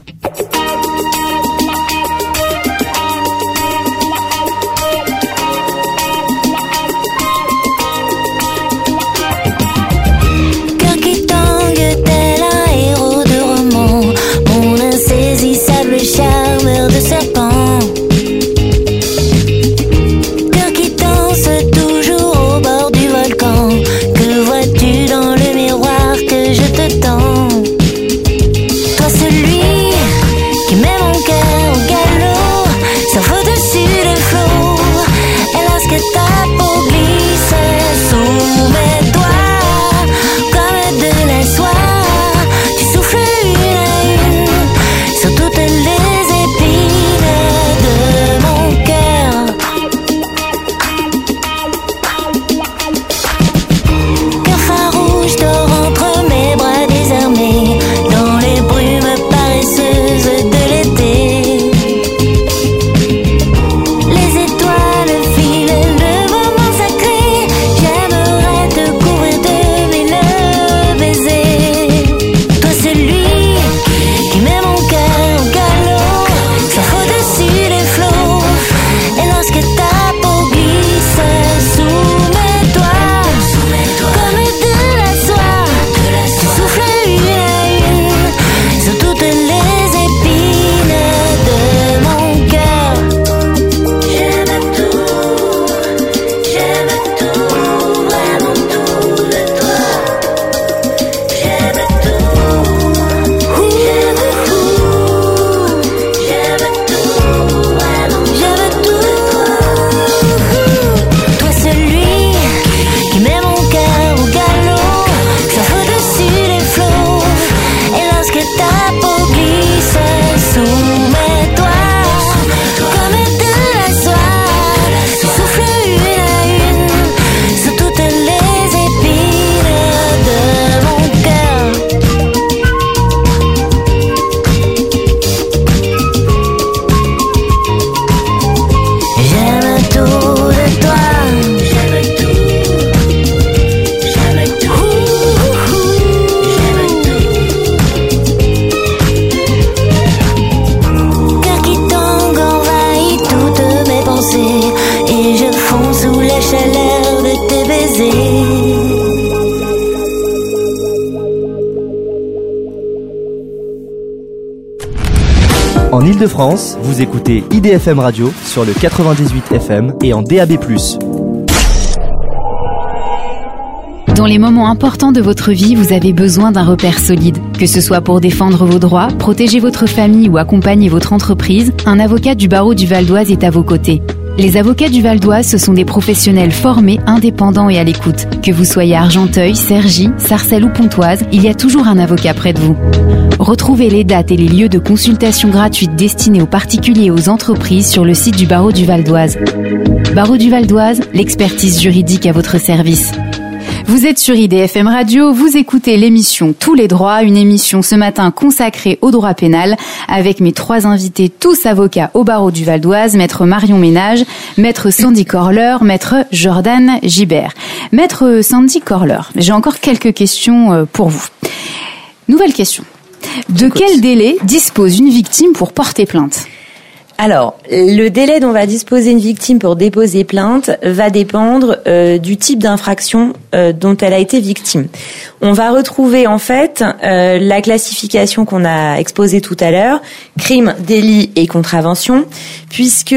Charmeur de serpent, cœur qui danse toujours au bord du volcan. Que vois-tu dans le miroir que je te tends? Toi celui Ile-de-France, vous écoutez IDFM Radio sur le 98 FM et en DAB+. Dans les moments importants de votre vie, vous avez besoin d'un repère solide. Que ce soit pour défendre vos droits, protéger votre famille ou accompagner votre entreprise, un avocat du barreau du Val-d'Oise est à vos côtés. Les avocats du Val-d'Oise, ce sont des professionnels formés, indépendants et à l'écoute. Que vous soyez à Argenteuil, Cergy, Sarcelles ou Pontoise, il y a toujours un avocat près de vous. Retrouvez les dates et les lieux de consultation gratuites destinés aux particuliers et aux entreprises sur le site du barreau du Val-d'Oise. Barreau du Val-d'Oise, l'expertise juridique à votre service. Vous êtes sur IDFM Radio, vous écoutez l'émission Tous les droits, une émission ce matin consacrée au droit pénal avec mes 3 invités, tous avocats au barreau du Val-d'Oise, maître Marion Ménage, maître Sandy Corler, maître Jordan Gibert. Maître Sandy Corler, j'ai encore quelques questions pour vous. Nouvelle question. De quel délai dispose une victime pour porter plainte ? Alors, le délai dont va disposer une victime pour déposer plainte va dépendre du type d'infraction dont elle a été victime. On va retrouver en fait la classification qu'on a exposée tout à l'heure, crime, délit et contravention, puisque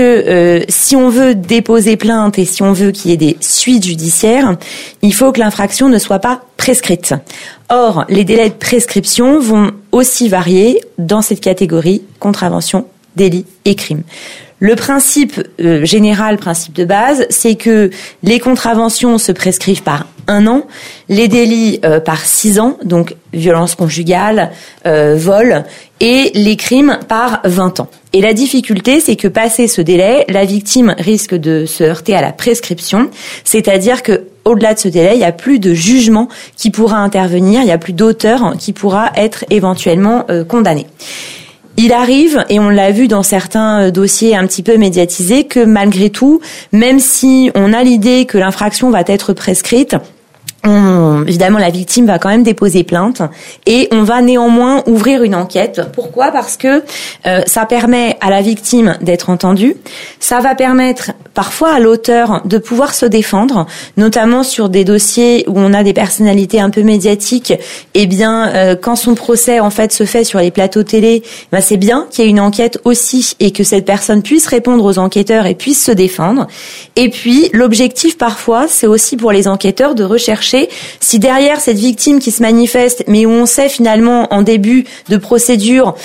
si on veut déposer plainte et si on veut qu'il y ait des suites judiciaires, il faut que l'infraction ne soit pas prescrite. Or, les délais de prescription vont aussi varier dans cette catégorie contravention, délit et crime. Le principe général, principe de base, c'est que les contraventions se prescrivent par 1 an, les délits par 6 ans, donc violence conjugale, vol, et les crimes par 20 ans. Et la difficulté, c'est que passé ce délai, la victime risque de se heurter à la prescription, c'est-à-dire que au-delà de ce délai, il n'y a plus de jugement qui pourra intervenir, il n'y a plus d'auteur qui pourra être éventuellement condamné. Il arrive, et on l'a vu dans certains dossiers un petit peu médiatisés, que malgré tout, même si on a l'idée que l'infraction va être prescrite, évidemment, la victime va quand même déposer plainte et on va néanmoins ouvrir une enquête. Pourquoi ? Parce que ça permet à la victime d'être entendue. Ça va permettre parfois à l'auteur de pouvoir se défendre, notamment sur des dossiers où on a des personnalités un peu médiatiques. Eh bien, quand son procès en fait se fait sur les plateaux télé, ben c'est bien qu'il y ait une enquête aussi et que cette personne puisse répondre aux enquêteurs et puisse se défendre. Et puis, l'objectif parfois, c'est aussi pour les enquêteurs de rechercher si derrière cette victime qui se manifeste, mais où on sait finalement en début de procédure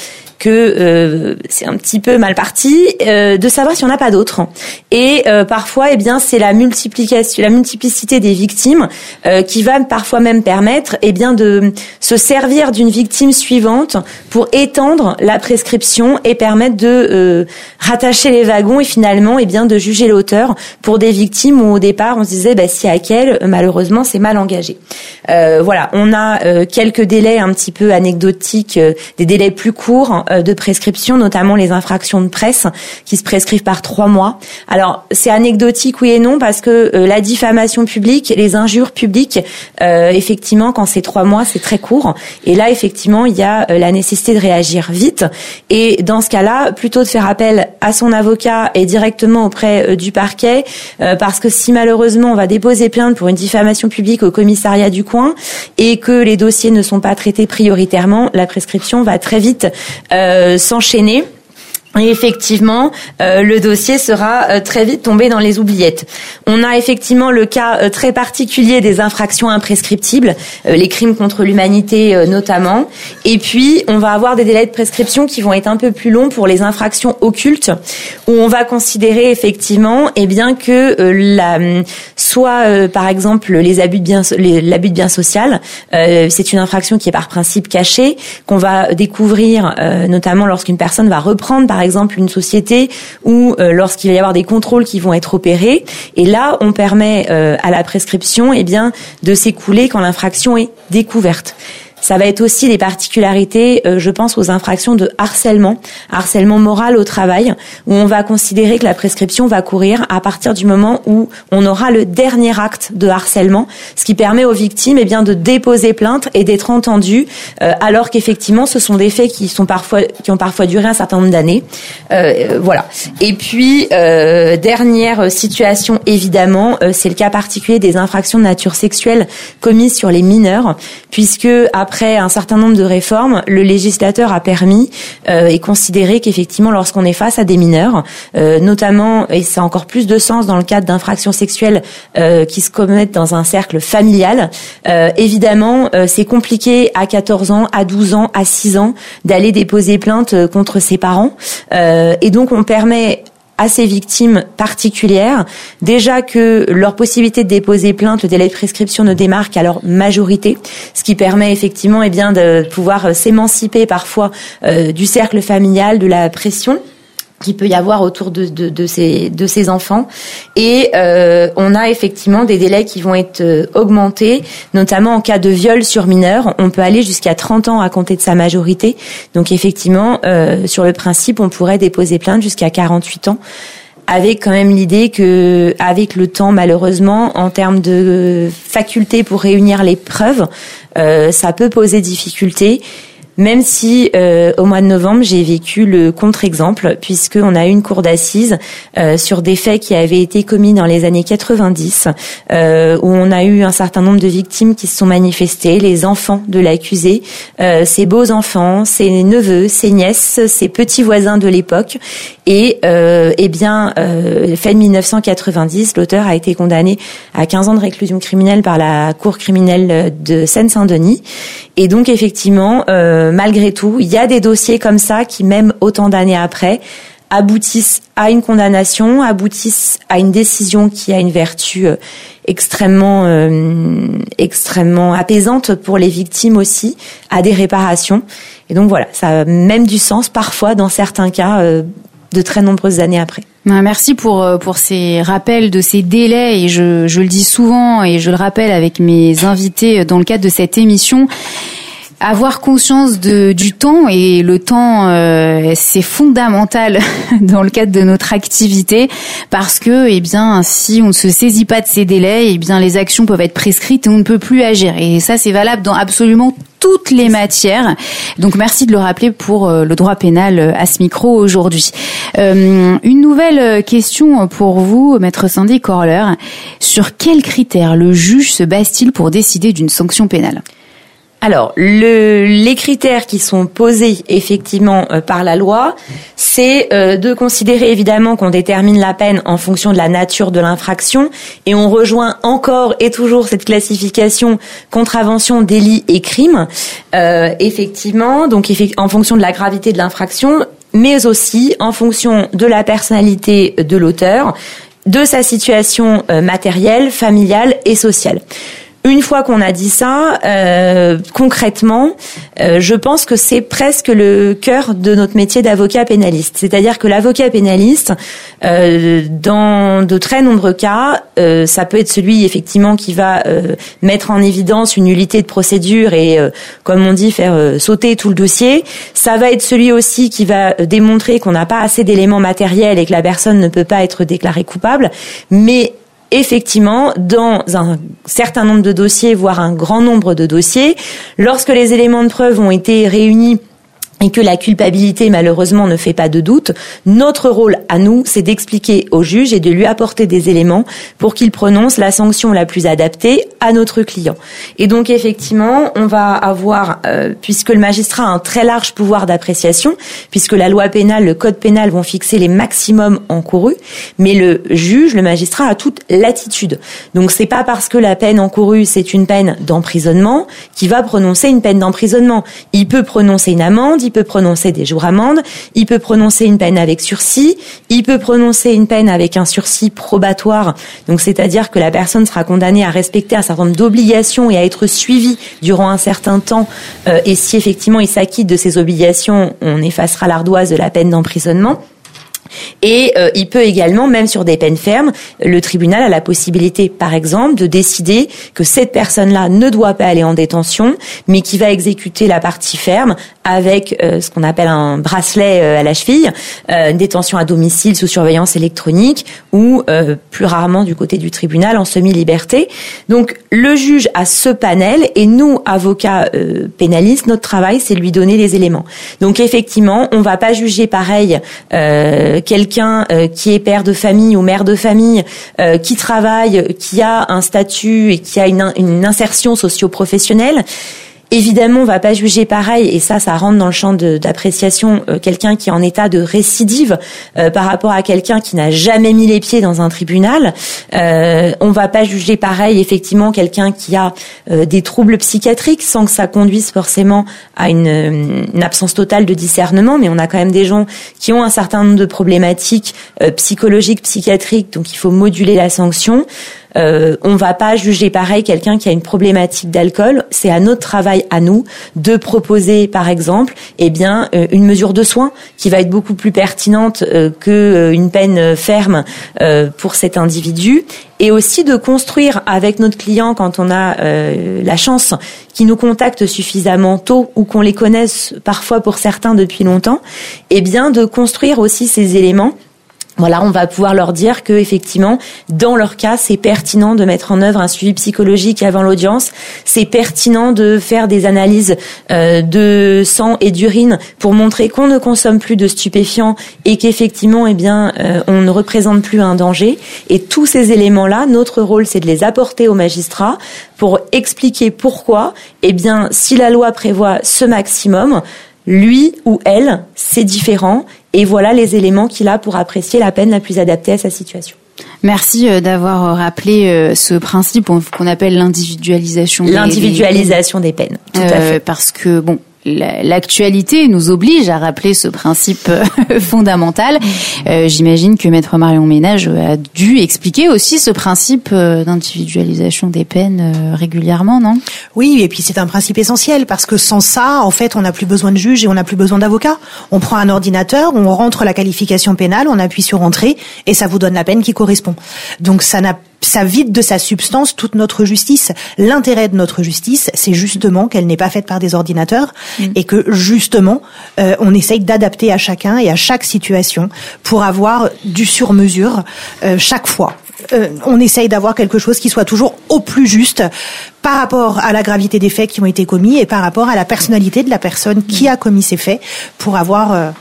que c'est un petit peu mal parti, de savoir s'il n'y en a pas d'autres. Et parfois, eh bien, c'est la multiplicité des victimes qui va parfois même permettre, eh bien, de se servir d'une victime suivante pour étendre la prescription et permettre de rattacher les wagons et finalement, eh bien, de juger l'auteur pour des victimes où au départ on se disait, bah, si à quel, malheureusement, c'est mal engagé. Voilà, on a quelques délais un petit peu anecdotiques, des délais plus courts de prescription, notamment les infractions de presse qui se prescrivent par 3 mois. Alors, c'est anecdotique, oui et non, parce que la diffamation publique, les injures publiques, effectivement, quand c'est 3 mois, c'est très court. Et là, effectivement, il y a la nécessité de réagir vite. Et dans ce cas-là, plutôt de faire appel à son avocat et directement auprès du parquet, parce que si malheureusement on va déposer plainte pour une diffamation publique au commissariat du coin et que les dossiers ne sont pas traités prioritairement, la prescription va très vite s'enchaîner. Et effectivement, le dossier sera très vite tombé dans les oubliettes. On a effectivement le cas très particulier des infractions imprescriptibles, les crimes contre l'humanité notamment. Et puis, on va avoir des délais de prescription qui vont être un peu plus longs pour les infractions occultes, où on va considérer effectivement, eh bien que par exemple l'abus de biens social, c'est une infraction qui est par principe cachée, qu'on va découvrir notamment lorsqu'une personne va reprendre par exemple une société ou lorsqu'il va y avoir des contrôles qui vont être opérés. Et là, on permet à la prescription, eh bien, de s'écouler quand l'infraction est découverte. Ça va être aussi des particularités, je pense aux infractions de harcèlement moral au travail, où on va considérer que la prescription va courir à partir du moment où on aura le dernier acte de harcèlement, ce qui permet aux victimes, eh bien, de déposer plainte et d'être entendues, alors qu'effectivement, ce sont des faits qui ont parfois duré un certain nombre d'années. Voilà. Et puis, dernière situation, évidemment, c'est le cas particulier des infractions de nature sexuelle commises sur les mineurs, puisque à après un certain nombre de réformes, le législateur a permis et considéré qu'effectivement, lorsqu'on est face à des mineurs, notamment, et ça a encore plus de sens dans le cadre d'infractions sexuelles qui se commettent dans un cercle familial, évidemment, c'est compliqué à 14 ans, à 12 ans, à 6 ans d'aller déposer plainte contre ses parents. Et donc, on permet à ces victimes particulières, déjà que leur possibilité de déposer plainte, le délai de prescription ne démarre qu'à leur majorité, ce qui permet effectivement de pouvoir s'émanciper parfois du cercle familial, de la pression qu'il peut y avoir autour de ces enfants. Et on a effectivement des délais qui vont être augmentés, notamment en cas de viol sur mineur. On peut aller jusqu'à 30 ans à compter de sa majorité. Donc effectivement, sur le principe, on pourrait déposer plainte jusqu'à 48 ans. Avec quand même l'idée que, avec le temps, malheureusement, en termes de faculté pour réunir les preuves, ça peut poser difficulté. Même si au mois de novembre, j'ai vécu le contre-exemple, puisqu'on a eu une cour d'assises sur des faits qui avaient été commis dans les années 90, où on a eu un certain nombre de victimes qui se sont manifestées, les enfants de l'accusé, ses beaux-enfants, ses neveux, ses nièces, ses petits voisins de l'époque. Et fait de 1990, l'auteur a été condamné à 15 ans de réclusion criminelle par la Cour criminelle de Seine-Saint-Denis. Et donc effectivement, malgré tout, il y a des dossiers comme ça qui, même autant d'années après, aboutissent à une condamnation, aboutissent à une décision qui a une vertu extrêmement apaisante pour les victimes aussi, à des réparations. Et donc voilà, ça a même du sens parfois dans certains cas, de très nombreuses années après. Merci pour ces rappels de ces délais, et je le dis souvent et je le rappelle avec mes invités dans le cadre de cette émission. Avoir conscience du temps, et le temps c'est fondamental dans le cadre de notre activité, parce que si on ne se saisit pas de ces délais, les actions peuvent être prescrites et on ne peut plus agir, et ça c'est valable dans absolument toutes les matières. Donc merci de le rappeler pour le droit pénal à ce micro aujourd'hui. Une nouvelle question pour vous, Maître Sandy Corler. Sur quels critères le juge se base-t-il pour décider d'une sanction pénale ? Alors, les critères qui sont posés effectivement par la loi, c'est de considérer évidemment qu'on détermine la peine en fonction de la nature de l'infraction, et on rejoint encore et toujours cette classification contravention, délit et crime. Effectivement, donc en fonction de la gravité de l'infraction, mais aussi en fonction de la personnalité de l'auteur, de sa situation matérielle, familiale et sociale. Une fois qu'on a dit ça, concrètement, je pense que c'est presque le cœur de notre métier d'avocat pénaliste. C'est-à-dire que l'avocat pénaliste, dans de très nombreux cas, ça peut être celui effectivement qui va mettre en évidence une nullité de procédure et, comme on dit, faire sauter tout le dossier. Ça va être celui aussi qui va démontrer qu'on n'a pas assez d'éléments matériels et que la personne ne peut pas être déclarée coupable. Mais effectivement, dans un certain nombre de dossiers, voire un grand nombre de dossiers, lorsque les éléments de preuve ont été réunis et que la culpabilité, malheureusement, ne fait pas de doute, notre rôle à nous, c'est d'expliquer au juge et de lui apporter des éléments pour qu'il prononce la sanction la plus adaptée à notre client. Et donc, effectivement, on va avoir, puisque le magistrat a un très large pouvoir d'appréciation, puisque la loi pénale, le code pénal vont fixer les maximums encourus, mais le juge, le magistrat, a toute latitude. Donc, c'est pas parce que la peine encourue, c'est une peine d'emprisonnement, qu'il va prononcer une peine d'emprisonnement. Il peut prononcer une amende, il peut prononcer des jours amendes, il peut prononcer une peine avec sursis, il peut prononcer une peine avec un sursis probatoire, donc c'est-à-dire que la personne sera condamnée à respecter un certain nombre d'obligations et à être suivie durant un certain temps, et si effectivement il s'acquitte de ces obligations, on effacera l'ardoise de la peine d'emprisonnement. Et il peut également, même sur des peines fermes, le tribunal a la possibilité, par exemple, de décider que cette personne-là ne doit pas aller en détention, mais qui va exécuter la partie ferme avec ce qu'on appelle un bracelet à la cheville, une détention à domicile sous surveillance électronique, ou plus rarement du côté du tribunal en semi-liberté. Donc le juge a ce panel, et nous, avocats pénalistes, notre travail, c'est de lui donner les éléments. Donc effectivement, on va pas juger pareil quelqu'un qui est père de famille ou mère de famille, qui travaille, qui a un statut et qui a une insertion socio-professionnelle, Évidemment, on va pas juger pareil, et ça rentre dans le champ d'appréciation, quelqu'un qui est en état de récidive par rapport à quelqu'un qui n'a jamais mis les pieds dans un tribunal. On va pas juger pareil, effectivement, quelqu'un qui a des troubles psychiatriques sans que ça conduise forcément à une absence totale de discernement, mais on a quand même des gens qui ont un certain nombre de problématiques psychologiques, psychiatriques, donc il faut moduler la sanction. On va pas juger pareil quelqu'un qui a une problématique d'alcool. C'est à notre travail, à nous, de proposer, par exemple, une mesure de soin qui va être beaucoup plus pertinente que une peine ferme pour cet individu, et aussi de construire avec notre client, quand on a la chance qu'ils nous contactent suffisamment tôt ou qu'on les connaisse parfois pour certains depuis longtemps, de construire aussi ces éléments. Voilà, on va pouvoir leur dire que effectivement, dans leur cas, c'est pertinent de mettre en œuvre un suivi psychologique avant l'audience. C'est pertinent de faire des analyses de sang et d'urine pour montrer qu'on ne consomme plus de stupéfiants et qu'effectivement, on ne représente plus un danger. Et tous ces éléments-là, notre rôle, c'est de les apporter aux magistrats pour expliquer pourquoi, si la loi prévoit ce maximum, lui ou elle, c'est différent, et voilà les éléments qu'il a pour apprécier la peine la plus adaptée à sa situation. Merci d'avoir rappelé ce principe qu'on appelle l'individualisation des peines. Tout à fait. Parce que l'actualité nous oblige à rappeler ce principe fondamental. J'imagine que Maître Marion Ménage a dû expliquer aussi ce principe d'individualisation des peines régulièrement, non ? Oui, et puis c'est un principe essentiel parce que sans ça, en fait, on n'a plus besoin de juge et on n'a plus besoin d'avocat. On prend un ordinateur, on rentre la qualification pénale, on appuie sur entrée et ça vous donne la peine qui correspond. Donc ça vide de sa substance toute notre justice. L'intérêt de notre justice, c'est justement qu'elle n'est pas faite par des ordinateurs et que justement, on essaye d'adapter à chacun et à chaque situation pour avoir du sur-mesure chaque fois. On essaye d'avoir quelque chose qui soit toujours au plus juste par rapport à la gravité des faits qui ont été commis et par rapport à la personnalité de la personne qui a commis ces faits pour avoir,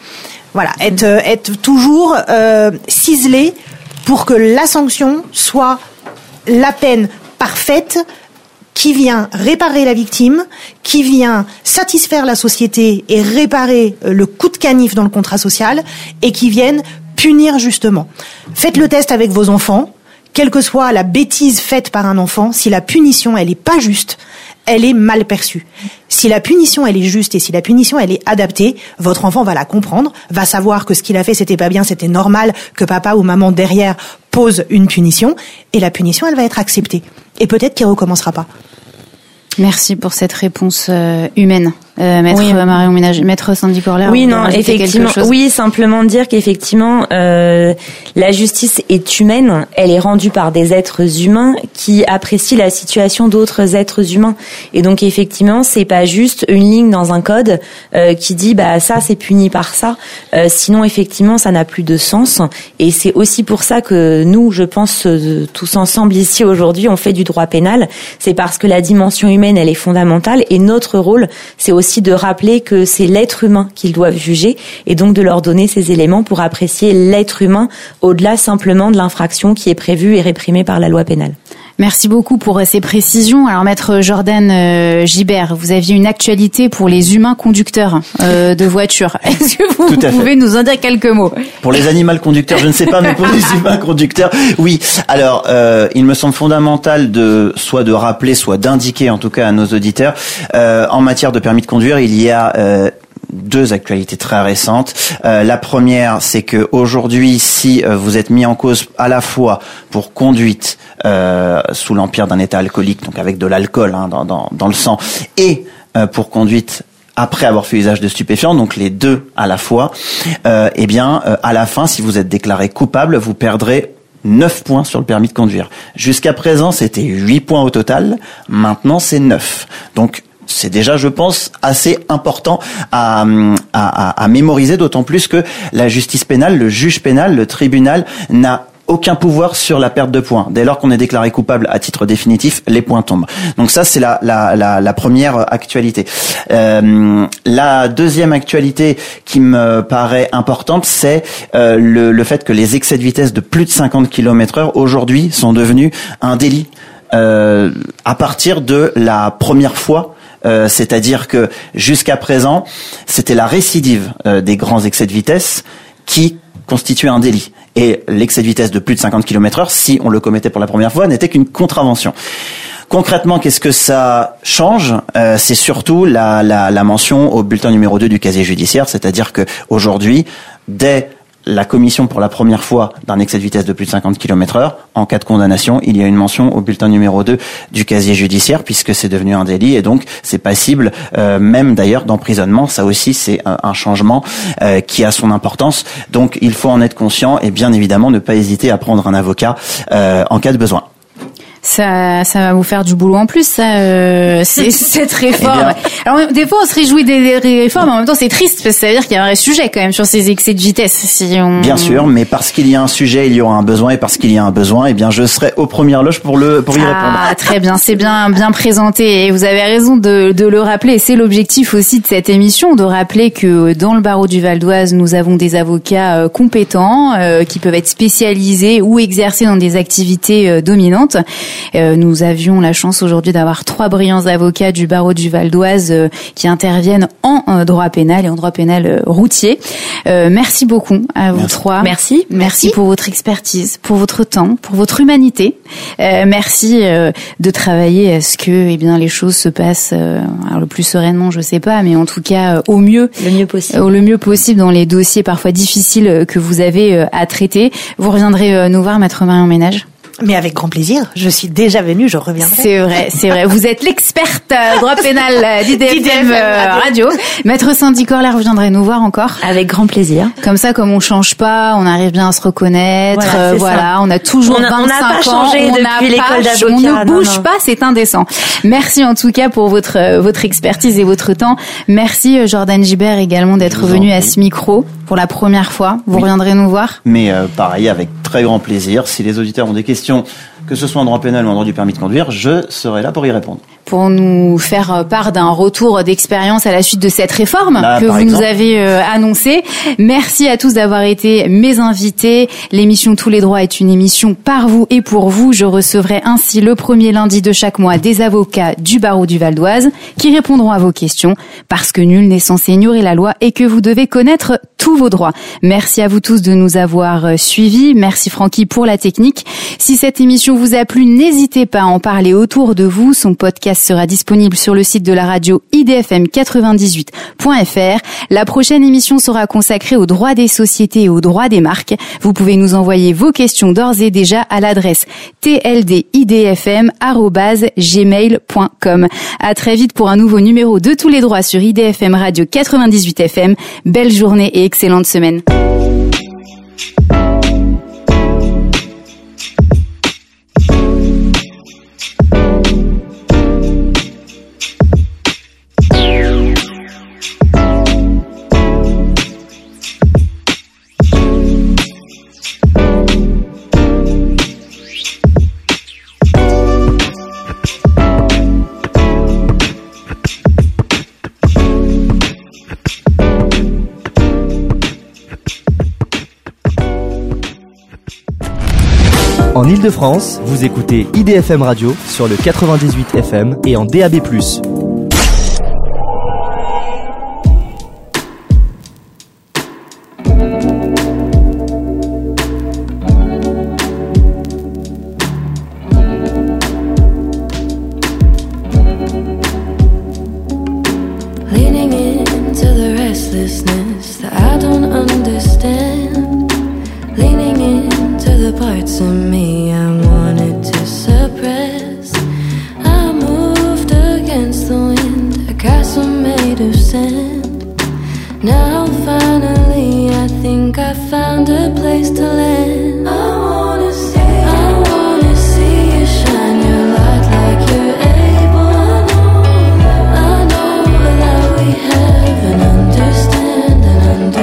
être toujours ciselé pour que la sanction soit la peine parfaite qui vient réparer la victime, qui vient satisfaire la société et réparer le coup de canif dans le contrat social et qui vienne punir justement. Faites le test avec vos enfants, quelle que soit la bêtise faite par un enfant, si la punition elle est pas juste, elle est mal perçue. Si la punition elle est juste et si la punition elle est adaptée, votre enfant va la comprendre, va savoir que ce qu'il a fait c'était pas bien, c'était normal que papa ou maman derrière pose une punition et la punition elle va être acceptée. Et peut-être qu'il recommencera pas. Merci pour cette réponse humaine. Maître Marion Ménage, Maître Sandy Corler. Oui, non, effectivement. Oui, simplement dire qu'effectivement, la justice est humaine. Elle est rendue par des êtres humains qui apprécient la situation d'autres êtres humains. Et donc, effectivement, c'est pas juste une ligne dans un code qui dit, ça, c'est puni par ça. Sinon, effectivement, ça n'a plus de sens. Et c'est aussi pour ça que nous, je pense, tous ensemble ici aujourd'hui, on fait du droit pénal. C'est parce que la dimension humaine, elle est fondamentale. Et notre rôle, c'est aussi de rappeler que c'est l'être humain qu'ils doivent juger et donc de leur donner ces éléments pour apprécier l'être humain au-delà simplement de l'infraction qui est prévue et réprimée par la loi pénale. Merci beaucoup pour ces précisions. Alors, Maître Jordan Gibert, vous aviez une actualité pour les humains conducteurs de voitures. Est-ce que vous pouvez nous en dire quelques mots ? Pour les animaux conducteurs, je ne sais pas, mais pour les humains conducteurs, oui. Alors, il me semble fondamental soit de rappeler, soit d'indiquer, en tout cas à nos auditeurs, en matière de permis de conduire, il y a deux actualités très récentes. La première, c'est que aujourd'hui, si vous êtes mis en cause à la fois pour conduite sous l'empire d'un état alcoolique, donc avec de l'alcool dans le sang, et pour conduite après avoir fait usage de stupéfiants, donc les deux à la fois, à la fin, si vous êtes déclaré coupable, vous perdrez 9 points sur le permis de conduire. Jusqu'à présent, c'était 8 points au total. Maintenant, c'est 9. Donc, c'est déjà, je pense, assez important à mémoriser, d'autant plus que la justice pénale, le juge pénal, le tribunal n'a aucun pouvoir sur la perte de points. Dès lors qu'on est déclaré coupable à titre définitif, les points tombent. Donc ça, c'est la première actualité. La deuxième actualité qui me paraît importante, c'est le fait que les excès de vitesse de plus de 50 km/h aujourd'hui sont devenus un délit à partir de la première fois c'est-à-dire que jusqu'à présent, c'était la récidive des grands excès de vitesse qui constituait un délit. Et l'excès de vitesse de plus de 50 km/h, si on le commettait pour la première fois, n'était qu'une contravention. Concrètement, qu'est-ce que ça change ? C'est surtout la mention au bulletin numéro 2 du casier judiciaire, c'est-à-dire que aujourd'hui, dès la commission pour la première fois d'un excès de vitesse de plus de 50 km/h, en cas de condamnation, il y a une mention au bulletin numéro 2 du casier judiciaire, puisque c'est devenu un délit, et donc c'est passible, même d'ailleurs d'emprisonnement. Ça aussi, c'est un changement qui a son importance. Donc il faut en être conscient, et bien évidemment ne pas hésiter à prendre un avocat en cas de besoin. Ça va vous faire du boulot en plus, ça, c'est cette réforme. Alors, des fois, on se réjouit des réformes, en même temps, c'est triste, parce que ça veut dire qu'il y a un vrai sujet, quand même, sur ces excès de vitesse. Si on... Bien sûr, mais parce qu'il y a un sujet, il y aura un besoin, et parce qu'il y a un besoin, eh bien, je serai aux premières loges pour y répondre. Ah, très bien, c'est bien présenté, et vous avez raison de le rappeler. C'est l'objectif aussi de cette émission, de rappeler que dans le barreau du Val d'Oise, nous avons des avocats compétents, qui peuvent être spécialisés ou exercer dans des activités dominantes. Nous avions la chance aujourd'hui d'avoir 3 brillants avocats du barreau du Val d'Oise qui interviennent en droit pénal et en droit pénal routier. Merci beaucoup à vous trois. Merci pour votre expertise, pour votre temps, pour votre humanité. Merci de travailler à ce que les choses se passent alors le plus sereinement, je sais pas, mais en tout cas au mieux possible dans les dossiers parfois difficiles que vous avez à traiter. Vous reviendrez nous voir, Maître Marion Ménage? Mais avec grand plaisir. Je suis déjà venue, je reviendrai. C'est vrai. Vous êtes l'experte droit pénal d'IDFM Radio. Maître Sandy Corler, vous viendrez nous voir encore. Avec grand plaisir. Comme ça, comme on change pas, on arrive bien à se reconnaître. Voilà, on a toujours 25 ans. On n'a pas changé depuis l'école d'avocat. On ne bouge pas, c'est indécent. Merci en tout cas pour votre expertise et votre temps. Merci Jordan Gibert également d'être venu à ce micro pour la première fois. Vous reviendrez nous voir. Mais pareil, avec très grand plaisir. Si les auditeurs ont des questions, que ce soit en droit pénal ou en droit du permis de conduire, je serai là pour y répondre. Pour nous faire part d'un retour d'expérience à la suite de cette réforme que vous nous avez annoncée. Merci à tous d'avoir été mes invités. L'émission Tous les droits est une émission par vous et pour vous. Je recevrai ainsi le premier lundi de chaque mois des avocats du barreau du Val d'Oise qui répondront à vos questions parce que nul n'est censé ignorer la loi et que vous devez connaître tous vos droits. Merci à vous tous de nous avoir suivis. Merci Francky pour la technique. Si cette émission vous a plu, n'hésitez pas à en parler autour de vous. Son podcast sera disponible sur le site de la radio idfm98.fr. La prochaine émission sera consacrée aux droits des sociétés et aux droits des marques. Vous pouvez nous envoyer vos questions d'ores et déjà à l'adresse tldidfm@gmail.com. À très vite pour un nouveau numéro de Tous les droits sur IDFM Radio 98 FM. Belle journée et excellente semaine. En Ile-de-France, vous écoutez IDFM Radio sur le 98 FM et en DAB+. Leaning into the restlessness that I don't understand. Leaning into the parts of me I wanted to suppress. I moved against the wind, a castle made of sand. Now finally I think I found a place to land. I wanna see you shine your light like you're able. I know that we have an understanding.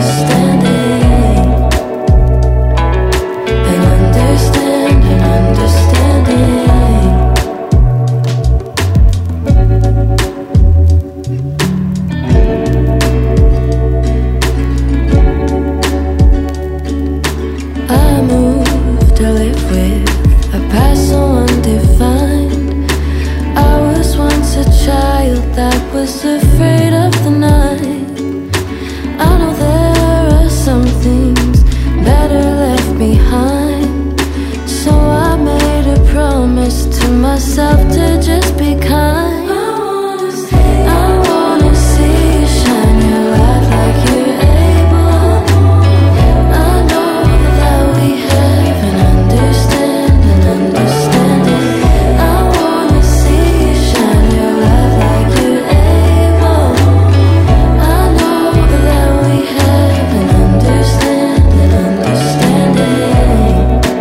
I moved to live with a past so undefined. I was once a child that was afraid of the night. I know there are some things better left behind. So I made a promise to myself to just be kind. I wanna see you shine your light like you're able. I know that we have an understanding. I wanna see you shine your light like you're able. I know that we have an understanding. An understanding.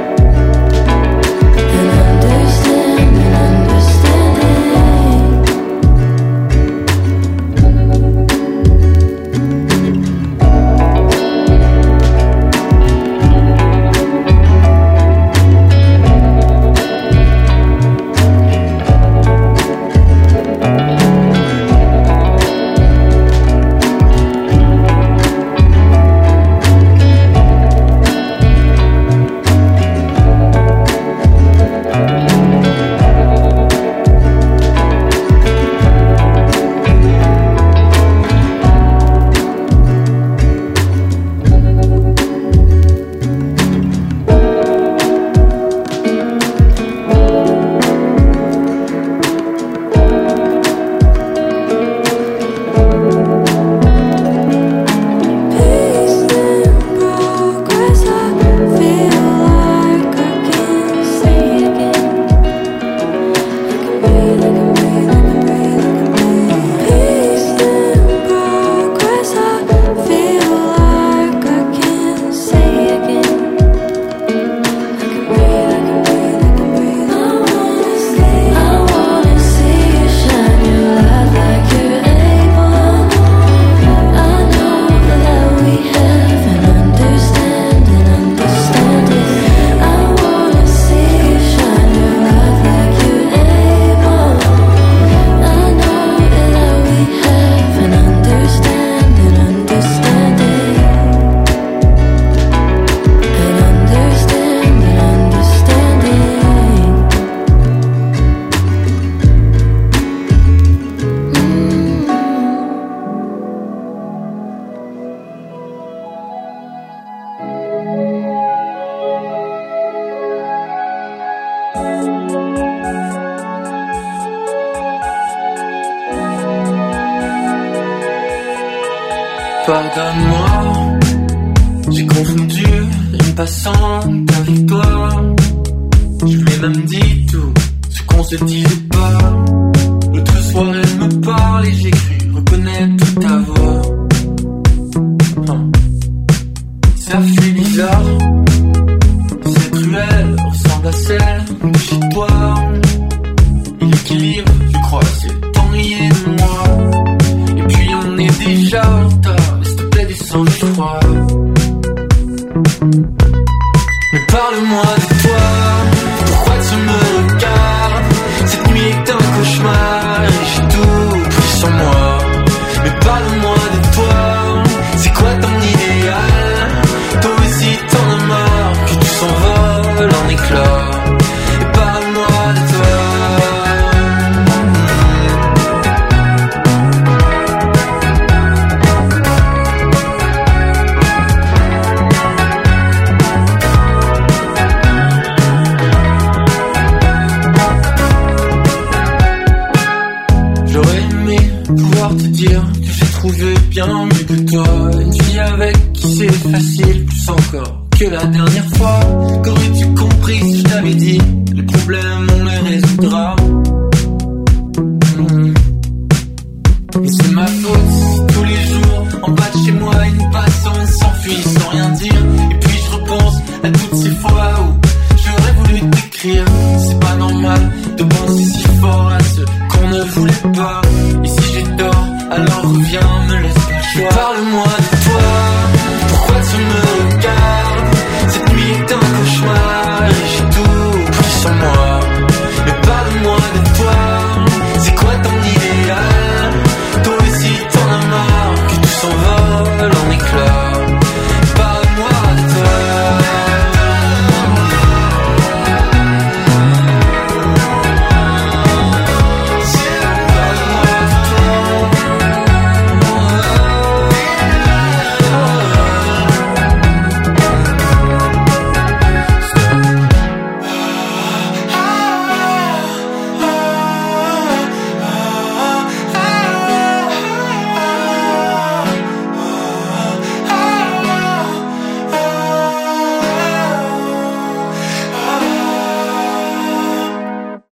Pardonne-moi, j'ai confondu une passante avec toi. Je lui ai même dit tout ce qu'on se disait pas. L'autre soir elle me parle et j'ai cru reconnaître ta voix. Ça fait bizarre, cette ruelle ressemble à celle de chez toi. Et l'équilibre, je crois, c'est ennuyé de moi. Et puis on est déjà en retard. Descends du froid. Mais parle-moi de toi. Pourquoi tu me regardes? Cette nuit est un cauchemar et j'ai tout pris sur moi. Mais parle-moi de toi. C'est quoi ton idéal? Toi aussi t'en as marre que tu s'envoles en éclats. Et parle-moi de toi. Bien mieux que toi, une fille avec qui c'est facile, plus encore que la dernière fois. Qu'aurais-tu compris si je t'avais dit les problèmes on les résoudra? Et c'est ma faute si tous les jours en bas de chez moi une passante s'enfuit sans rien dire. Et puis je repense à toutes ces fois où j'aurais voulu t'écrire. C'est pas normal de penser si fort à ce qu'on ne voulait pas. Et si j'ai tort, alors reviens, me laisse pas le choix. Parle-moi de toi, pourquoi tu me regardes? Cette nuit est un cauchemar et j'ai tout pris sur moi. Mais parle-moi